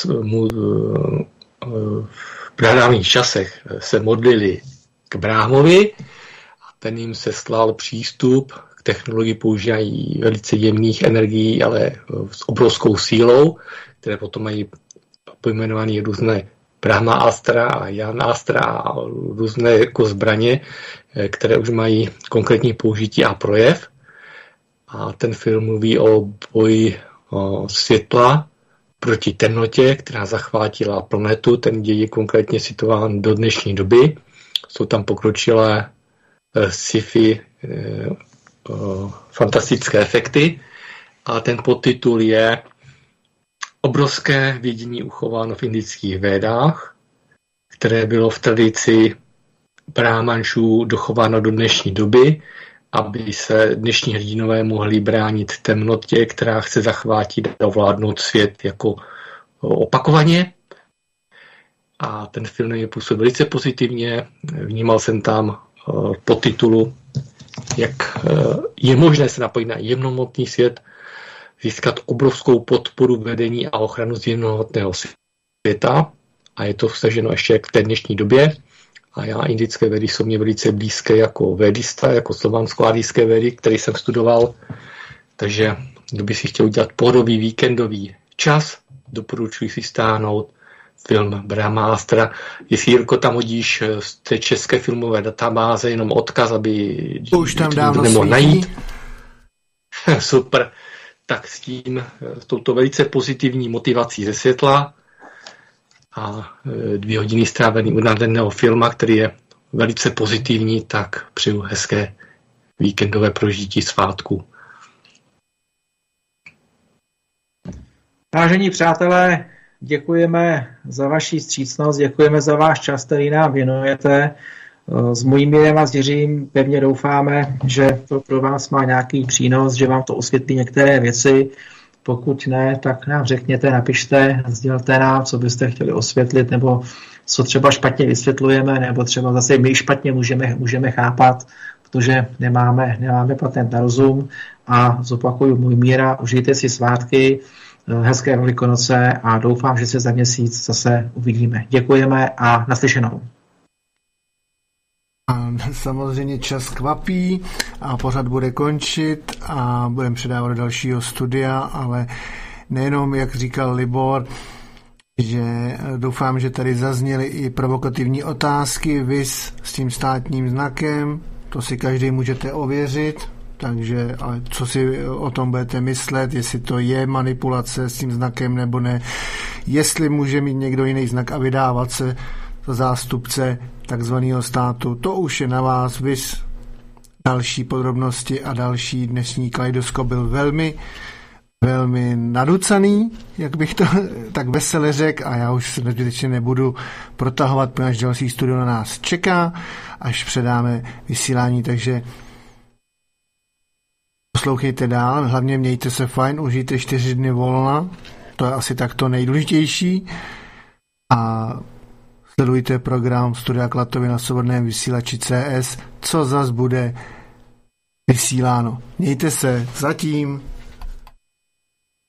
v pradávných časech se modlili k Bráhmovi a ten jim seslal přístup k technologii, používají velice jemných energií, ale s obrovskou sílou, které potom mají pojmenované různé Brahma Astra a Jan Astra a různé jako zbraně, které už mají konkrétní použití a projev. A ten film mluví o boji světla proti temnotě, která zachvátila planetu. Ten děj je konkrétně situován do dnešní doby. Jsou tam pokročilé sci-fi fantastické efekty. A ten podtitul je Obrovské vědění uchováno v indických védách, které bylo v tradici brámanšů dochováno do dnešní doby, aby se dnešní hrdinové mohli bránit temnotě, která chce zachvátit a ovládnout svět jako opakovaně. A ten film je působil velice pozitivně. Vnímal jsem tam podtitulu, jak je možné se napojit na jemnohmotný svět, získat obrovskou podporu vedení a ochranu z jemnohmotného světa. A je to vstaženo ještě k té dnešní době. A já indické vědy jsou mě velice blízké jako védista, jako slovansko-ádijské vědy, který jsem studoval. Takže kdo by si chtěl udělat pohodový víkendový čas, doporučuji si stáhnout film Brahma Astra. Jestli, Jirko, tam hodíš z té české filmové databáze jenom odkaz, aby už tam dávno nemohl najít. Super. Tak s touto velice pozitivní motivací ze světla a 2 hodiny strávený u nádherného filma, který je velice pozitivní, tak přeju hezké víkendové prožití svátku. Vážení přátelé, děkujeme za vaši vstřícnost, děkujeme za váš čas, který nám věnujete. S Mojmírem a s Jiřím pevně doufáme, že to pro vás má nějaký přínos, že vám to osvětlí některé věci. Pokud ne, tak nám řekněte, napište, sdělte nám, co byste chtěli osvětlit, nebo co třeba špatně vysvětlujeme, nebo třeba zase my špatně můžeme chápat, protože nemáme patent na rozum. A zopakuju můj míra, užijte si svátky, hezké Velikonoce a doufám, že se za měsíc zase uvidíme. Děkujeme a naslyšenou. A samozřejmě čas kvapí a pořad bude končit a budeme předávat do dalšího studia, ale nejenom, jak říkal Libor, že doufám, že tady zazněly i provokativní otázky, viz s tím státním znakem, to si každý můžete ověřit, takže ale co si o tom budete myslet, jestli to je manipulace s tím znakem nebo ne, jestli může mít někdo jiný znak a vydávat se za zástupce takzvaného státu, to už je na vás, viz další podrobnosti a další. Dnešní Kaleidoskop byl velmi naducaný, jak bych to tak vesele řekl, a já už se zbytečně nebudu protahovat, protože další studio na nás čeká, až předáme vysílání, takže poslouchejte dál, hlavně mějte se fajn, užijte 4 dny volna, to je asi tak to nejdůležitější, a sledujte program Studia Klatovy na svobodném vysílači CS, co zas bude vysíláno. Mějte se, zatím.